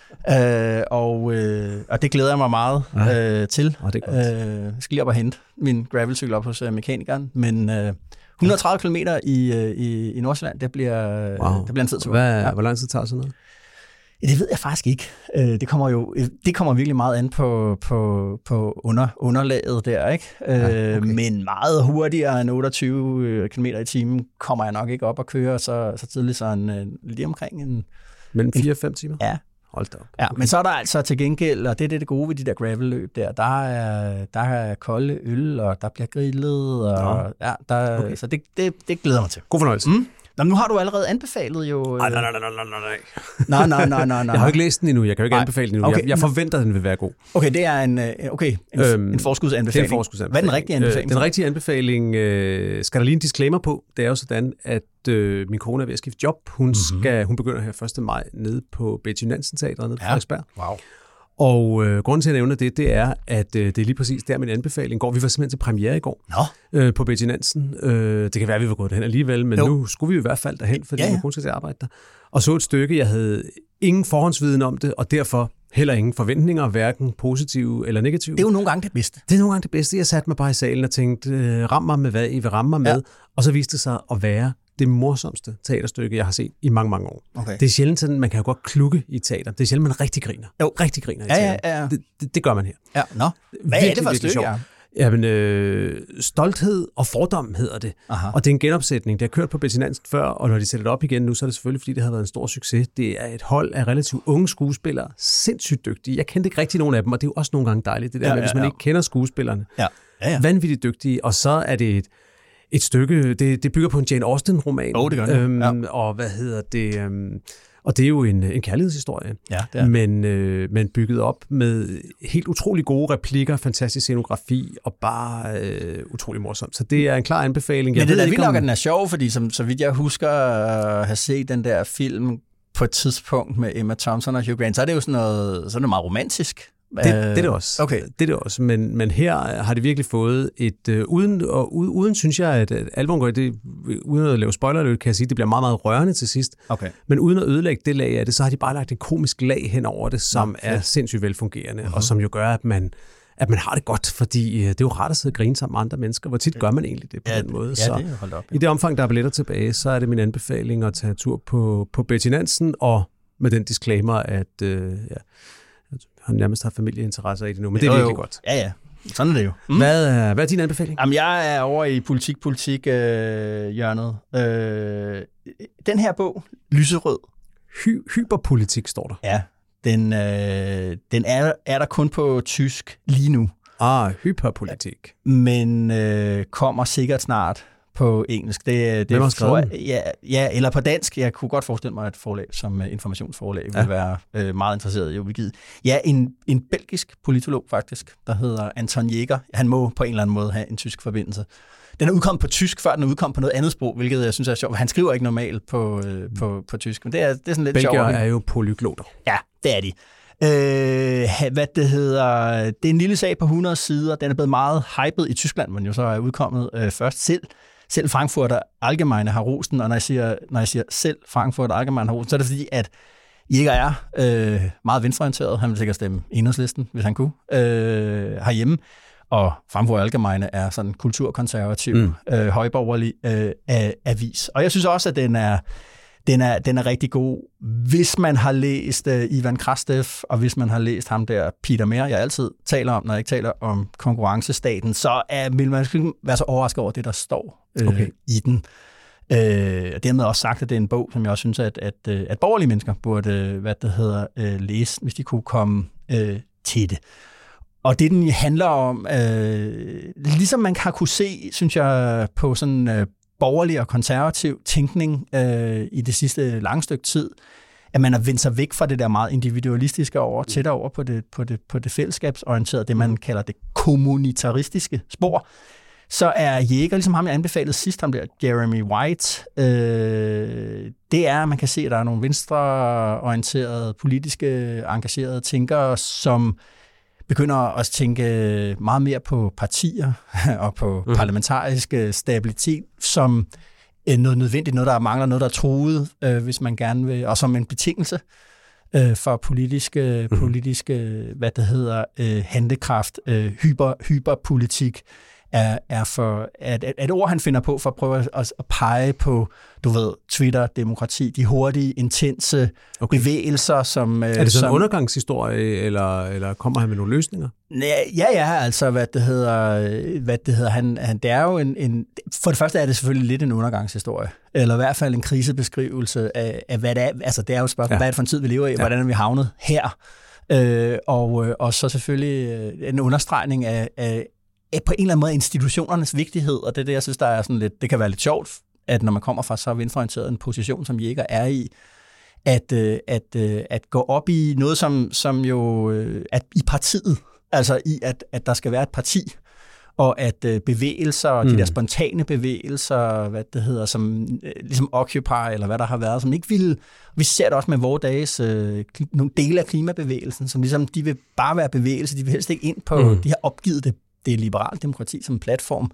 Øh, og, øh, og det glæder jeg mig meget øh, til. Oh, det er godt. Øh, jeg skal lige op og hente min gravelcykel op hos øh, mekanikeren, men øh, et hundrede og tredive kilometer i, øh, i, i Nordsjælland, det bliver, wow. det bliver en tid til. Hvad, ja. Hvor lang tid tager sådan noget? Ja, det ved jeg faktisk ikke. Øh, det kommer jo det kommer virkelig meget an på, på, på under, underlaget der, ikke? Øh, ja, okay. Men meget hurtigere end otteogtyve kilometer i timen kommer jeg nok ikke op og køre så, så tidligt, så en, lige omkring en... Mellem fire og fem timer? Ja. Hold da op. Ja, men så er der altså til gengæld, og det er det, det gode ved de der gravelløb der, der er, der er kolde øl, og der bliver grillet, og ja, der, okay. så det, det, det glæder mig til. God fornøjelse. Mm. Nå, nu har du allerede anbefalet jo... Nej, nej, nej, nej, nej, nej. Nej, nej, nej, nej, nej. Jeg har ikke læst den endnu, jeg kan jo ikke nej. anbefale den endnu. Okay. Jeg, jeg forventer, at den vil være god. Okay, det er en, okay, en, øhm, en forskudsanbefaling. Det er en forskudsanbefaling. Hvad er den rigtige anbefaling? Øh, den rigtige anbefaling, øh, skal der lige en disclaimer på, det er jo sådan, at øh, min kone er ved at skifte job. Hun, mm-hmm. skal, hun begynder her første maj nede på Betty Nansen Teatret nede på ja. Frederiksberg. Wow. Og øh, grunden til, at jeg nævner det, det er, at øh, det er lige præcis der, min anbefaling går. Vi var simpelthen til premiere i går øh, på Betty Nansen. Øh, det kan være, at vi var gået derhen alligevel, men jo. nu skulle vi i hvert fald derhen, fordi ja, ja. min kone skal til at arbejde der. Og så et stykke, jeg havde ingen forhåndsviden om det, og derfor heller ingen forventninger, hverken positive eller negative. Det er jo nogle gange det bedste. Det er nogle gange det bedste. Jeg satte mig bare i salen og tænkte, øh, ram mig med, hvad I vil ramme mig med. Ja. Og så viste det sig at være det morsomste teaterstykke, jeg har set i mange, mange år. Okay. Det er sjældent sådan, man kan jo godt klukke i teater. Det er sjældent, man rigtig griner. Jo. Rigtig griner i teater. Ja, ja, ja. Det, det, det gør man her. Ja. Nå. Hvad virkelig, er det for et stykke? Ja? Jamen, øh, stolthed og fordom hedder det. Aha. Og det er en genopsætning. Det har kørt på Betty Nansen før, og når de sætter det op igen nu, så er det selvfølgelig, fordi det har været en stor succes. Det er et hold af relativt unge skuespillere, sindssygt dygtige. Jeg kendte ikke rigtig nogen af dem, og det er jo også nogle gange dejligt, det der ja, med, ja, hvis man ja. ikke kender skuespillerne. Ja. Ja, ja. Vanvittigt dygtige, og så er det et Et stykke, det, det bygger på en Jane Austen-roman. Oh, det gør det. Øhm, ja. Og hvad hedder det? Øhm, og det er jo en, en kærlighedshistorie. Ja, det er. Men, øh, men bygget op med helt utrolig gode replikker, fantastisk scenografi og bare øh, utrolig morsomt. Så det er en klar anbefaling. Jeg Men det er vildt nok, at den er sjov, fordi som, så vidt jeg husker at have set den der film på et tidspunkt med Emma Thompson og Hugh Grant, så er det jo sådan noget, så er det meget romantisk. Det, det er det også. Okay. Det er det også. Men, men her har det virkelig fået et... Øh, uden, og, uden synes jeg, at, at albumet går det, uden at lave spoilerløb, kan jeg sige, at det bliver meget, meget rørende til sidst. Okay. Men uden at ødelægge det lag af det, så har de bare lagt et komisk lag hen over det, som Nå, er sindssygt velfungerende, uh-huh. og som jo gør, at man... at man har det godt, fordi det er jo rart at sidde og grine sammen med andre mennesker. Hvor tit gør man egentlig det på ja, den måde? Ja, så det er holdt op. Ja. I det omfang, der er billetter tilbage, så er det min anbefaling at tage tur på, på Betty Nansen, og med den disclaimer, at øh, ja, han nærmest har familieinteresser i det nu, men det er jo, virkelig jo. godt. Ja, ja. Sådan er det jo. Mm. Hvad, er, hvad er din anbefaling? Jamen, jeg er over i politik-politik-hjørnet. Øh, øh, den her bog, Lyserød. Hy- hyperpolitik står der. Ja, den, øh, den er, er der kun på tysk lige nu. Ah, hyperpolitik. Men øh, kommer sikkert snart på engelsk. Det, det Hvem har skrevet jeg, ja, ja, eller på dansk. Jeg kunne godt forestille mig, at et forlag som informationsforlag ja. vil være øh, meget interesseret i at udgive. Ja, en, en belgisk politolog faktisk, der hedder Anton Jäger. Han må på en eller anden måde have en tysk forbindelse. Den er udkommet på tysk, før den er udkommet på noget andet sprog, hvilket jeg synes er sjovt. Han skriver ikke normalt på, øh, på, på tysk, men det er, det er sådan lidt sjovt. Belgier er jo polyglotter. Ja, det er de. Øh, hvad det hedder, det er en lille sag på hundrede sider. Den er blevet meget hyped i Tyskland, men jo så er udkommet øh, først selv. Selv Frankfurter Allgemeine har rosten, og når jeg siger, når jeg siger selv Frankfurter Allgemeine har rosten, så er det fordi, at Jäger er øh, meget venstreorienteret. Han vil sikkert stemme Enhedslisten, hvis han kunne, øh, herhjemme. Og Frankfurter Allgemeine er sådan en kulturkonservativ, mm. øh, højborgerlig øh, avis. Og jeg synes også, at den er Den er, den er rigtig god. Hvis man har læst uh, Ivan Krastev, og hvis man har læst ham der, Peter Mehr, jeg altid taler om, når jeg ikke taler om konkurrencestaten, så er, vil man ikke være så overrasket over det, der står uh, okay. i den. Uh, og dermed også sagt, at det er en bog, som jeg også synes, at, at, at borgerlige mennesker burde hvad det hedder, uh, læse, hvis de kunne komme uh, til det. Og det, den handler om, uh, ligesom man har kunne se, synes jeg, på sådan uh, borgerlig og konservativ tænkning øh, i det sidste lange stykke tid, at man har vendt sig væk fra det der meget individualistiske over, tættere over på det, på det, på det fællesskabsorienterede, det man kalder det kommunitaristiske spor, så er Jäger, ligesom ham jeg anbefalede sidst, ham der Jeremy White, øh, det er, man kan se, at der er nogle venstreorienterede, politiske, engagerede tænkere, som begynder at tænke meget mere på partier og på mm. parlamentarisk stabilitet som noget nødvendigt, noget der mangler, noget der er truet, øh, hvis man gerne vil, og som en betingelse øh, for politiske, mm. politiske, hvad det hedder, øh, handlekraft, øh, hyper, hyperpolitik, er, er for, at, at et ord, han finder på for at prøve at, at pege på, du ved, Twitter, demokrati, de hurtige, intense okay. bevægelser, som... Er det sådan som, en undergangshistorie, eller, eller kommer han med nogle løsninger? Ja, ja, altså, hvad det hedder, hvad det hedder, han, han, det er jo en, en... For det første er det selvfølgelig lidt en undergangshistorie, eller i hvert fald en krisebeskrivelse af, af hvad det er. Altså, det er jo et spørgsmål, ja. hvad er det for en tid, vi lever i, ja. hvordan er vi havnet her? Øh, og, og så selvfølgelig en understregning af, af på en eller anden måde institutionernes vigtighed, og det er det, jeg synes, der er sådan lidt, det kan være lidt sjovt, at når man kommer fra så venstreorienteret en position, som Jäger er i, at, at, at gå op i noget, som, som jo at i partiet, altså i, at, at der skal være et parti, og at bevægelser, mm. de der spontane bevægelser, hvad det hedder, som ligesom Occupy, eller hvad der har været, som ikke ville, vi ser det også med vores dages, øh, nogle dele af klimabevægelsen, som ligesom, de vil bare være bevægelser, de vil helst ikke ind på, mm. de har opgivet det, det er liberalt demokrati som platform.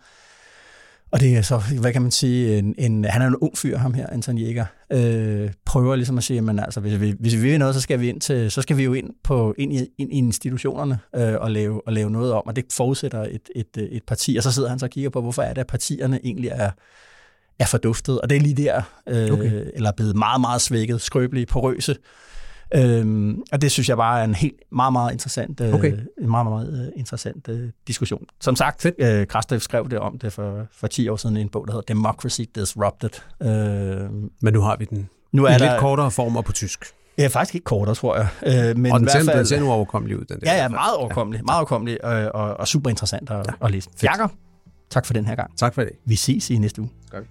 Og det er så, hvad kan man sige, en, en, han er en ung fyr, ham her, Anton Jäger, øh, prøver ligesom at sige, men altså, hvis vi, hvis vi vil noget, så skal vi ind til, så skal vi jo ind på ind i, ind i institutionerne øh, og, lave, og lave noget om, og det forudsætter et, et, et parti, og så sidder han så og kigger på, hvorfor er det, at partierne egentlig er, er forduftet, og det er lige der, øh, okay. eller blevet meget, meget svækket, skrøbelige, porøse. Øhm, og det synes jeg bare er en helt meget, meget interessant, øh, okay. en meget, meget øh, interessant øh, diskussion. Som sagt, øh, Krastev skrev det om det for, for ti år siden i en bog, der hedder Democracy Disrupted. Øh, Men nu har vi den nu er i der, lidt kortere former på tysk. Ja, faktisk ikke kortere, tror jeg. Øh, men og den i hvert fald, ser nu overkommelig ud, den der. Ja, ja, meget overkommelig, meget overkommelig og, og, og super interessant at, ja. at læse. Jakob, tak for den her gang. Tak for det. Vi ses i næste uge. Gør vi.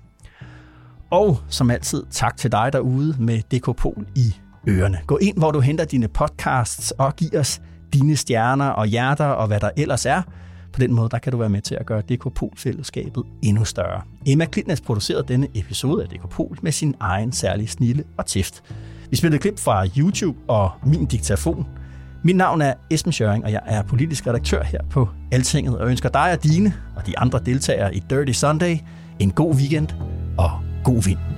Og som altid, tak til dig derude med D K Pol i ørerne. Gå ind, hvor du henter dine podcasts og giv os dine stjerner og hjerter og hvad der ellers er. På den måde, der kan du være med til at gøre D K Pol-fællesskabet endnu større. Emma Klitnes producerede denne episode af D K Pol med sin egen særlige snille og tæft. Vi spillede klip fra YouTube og min diktafon. Mit navn er Esben Schøring, og jeg er politisk redaktør her på Altinget, og ønsker dig og dine og de andre deltagere i Dirty Sunday en god weekend og god vind.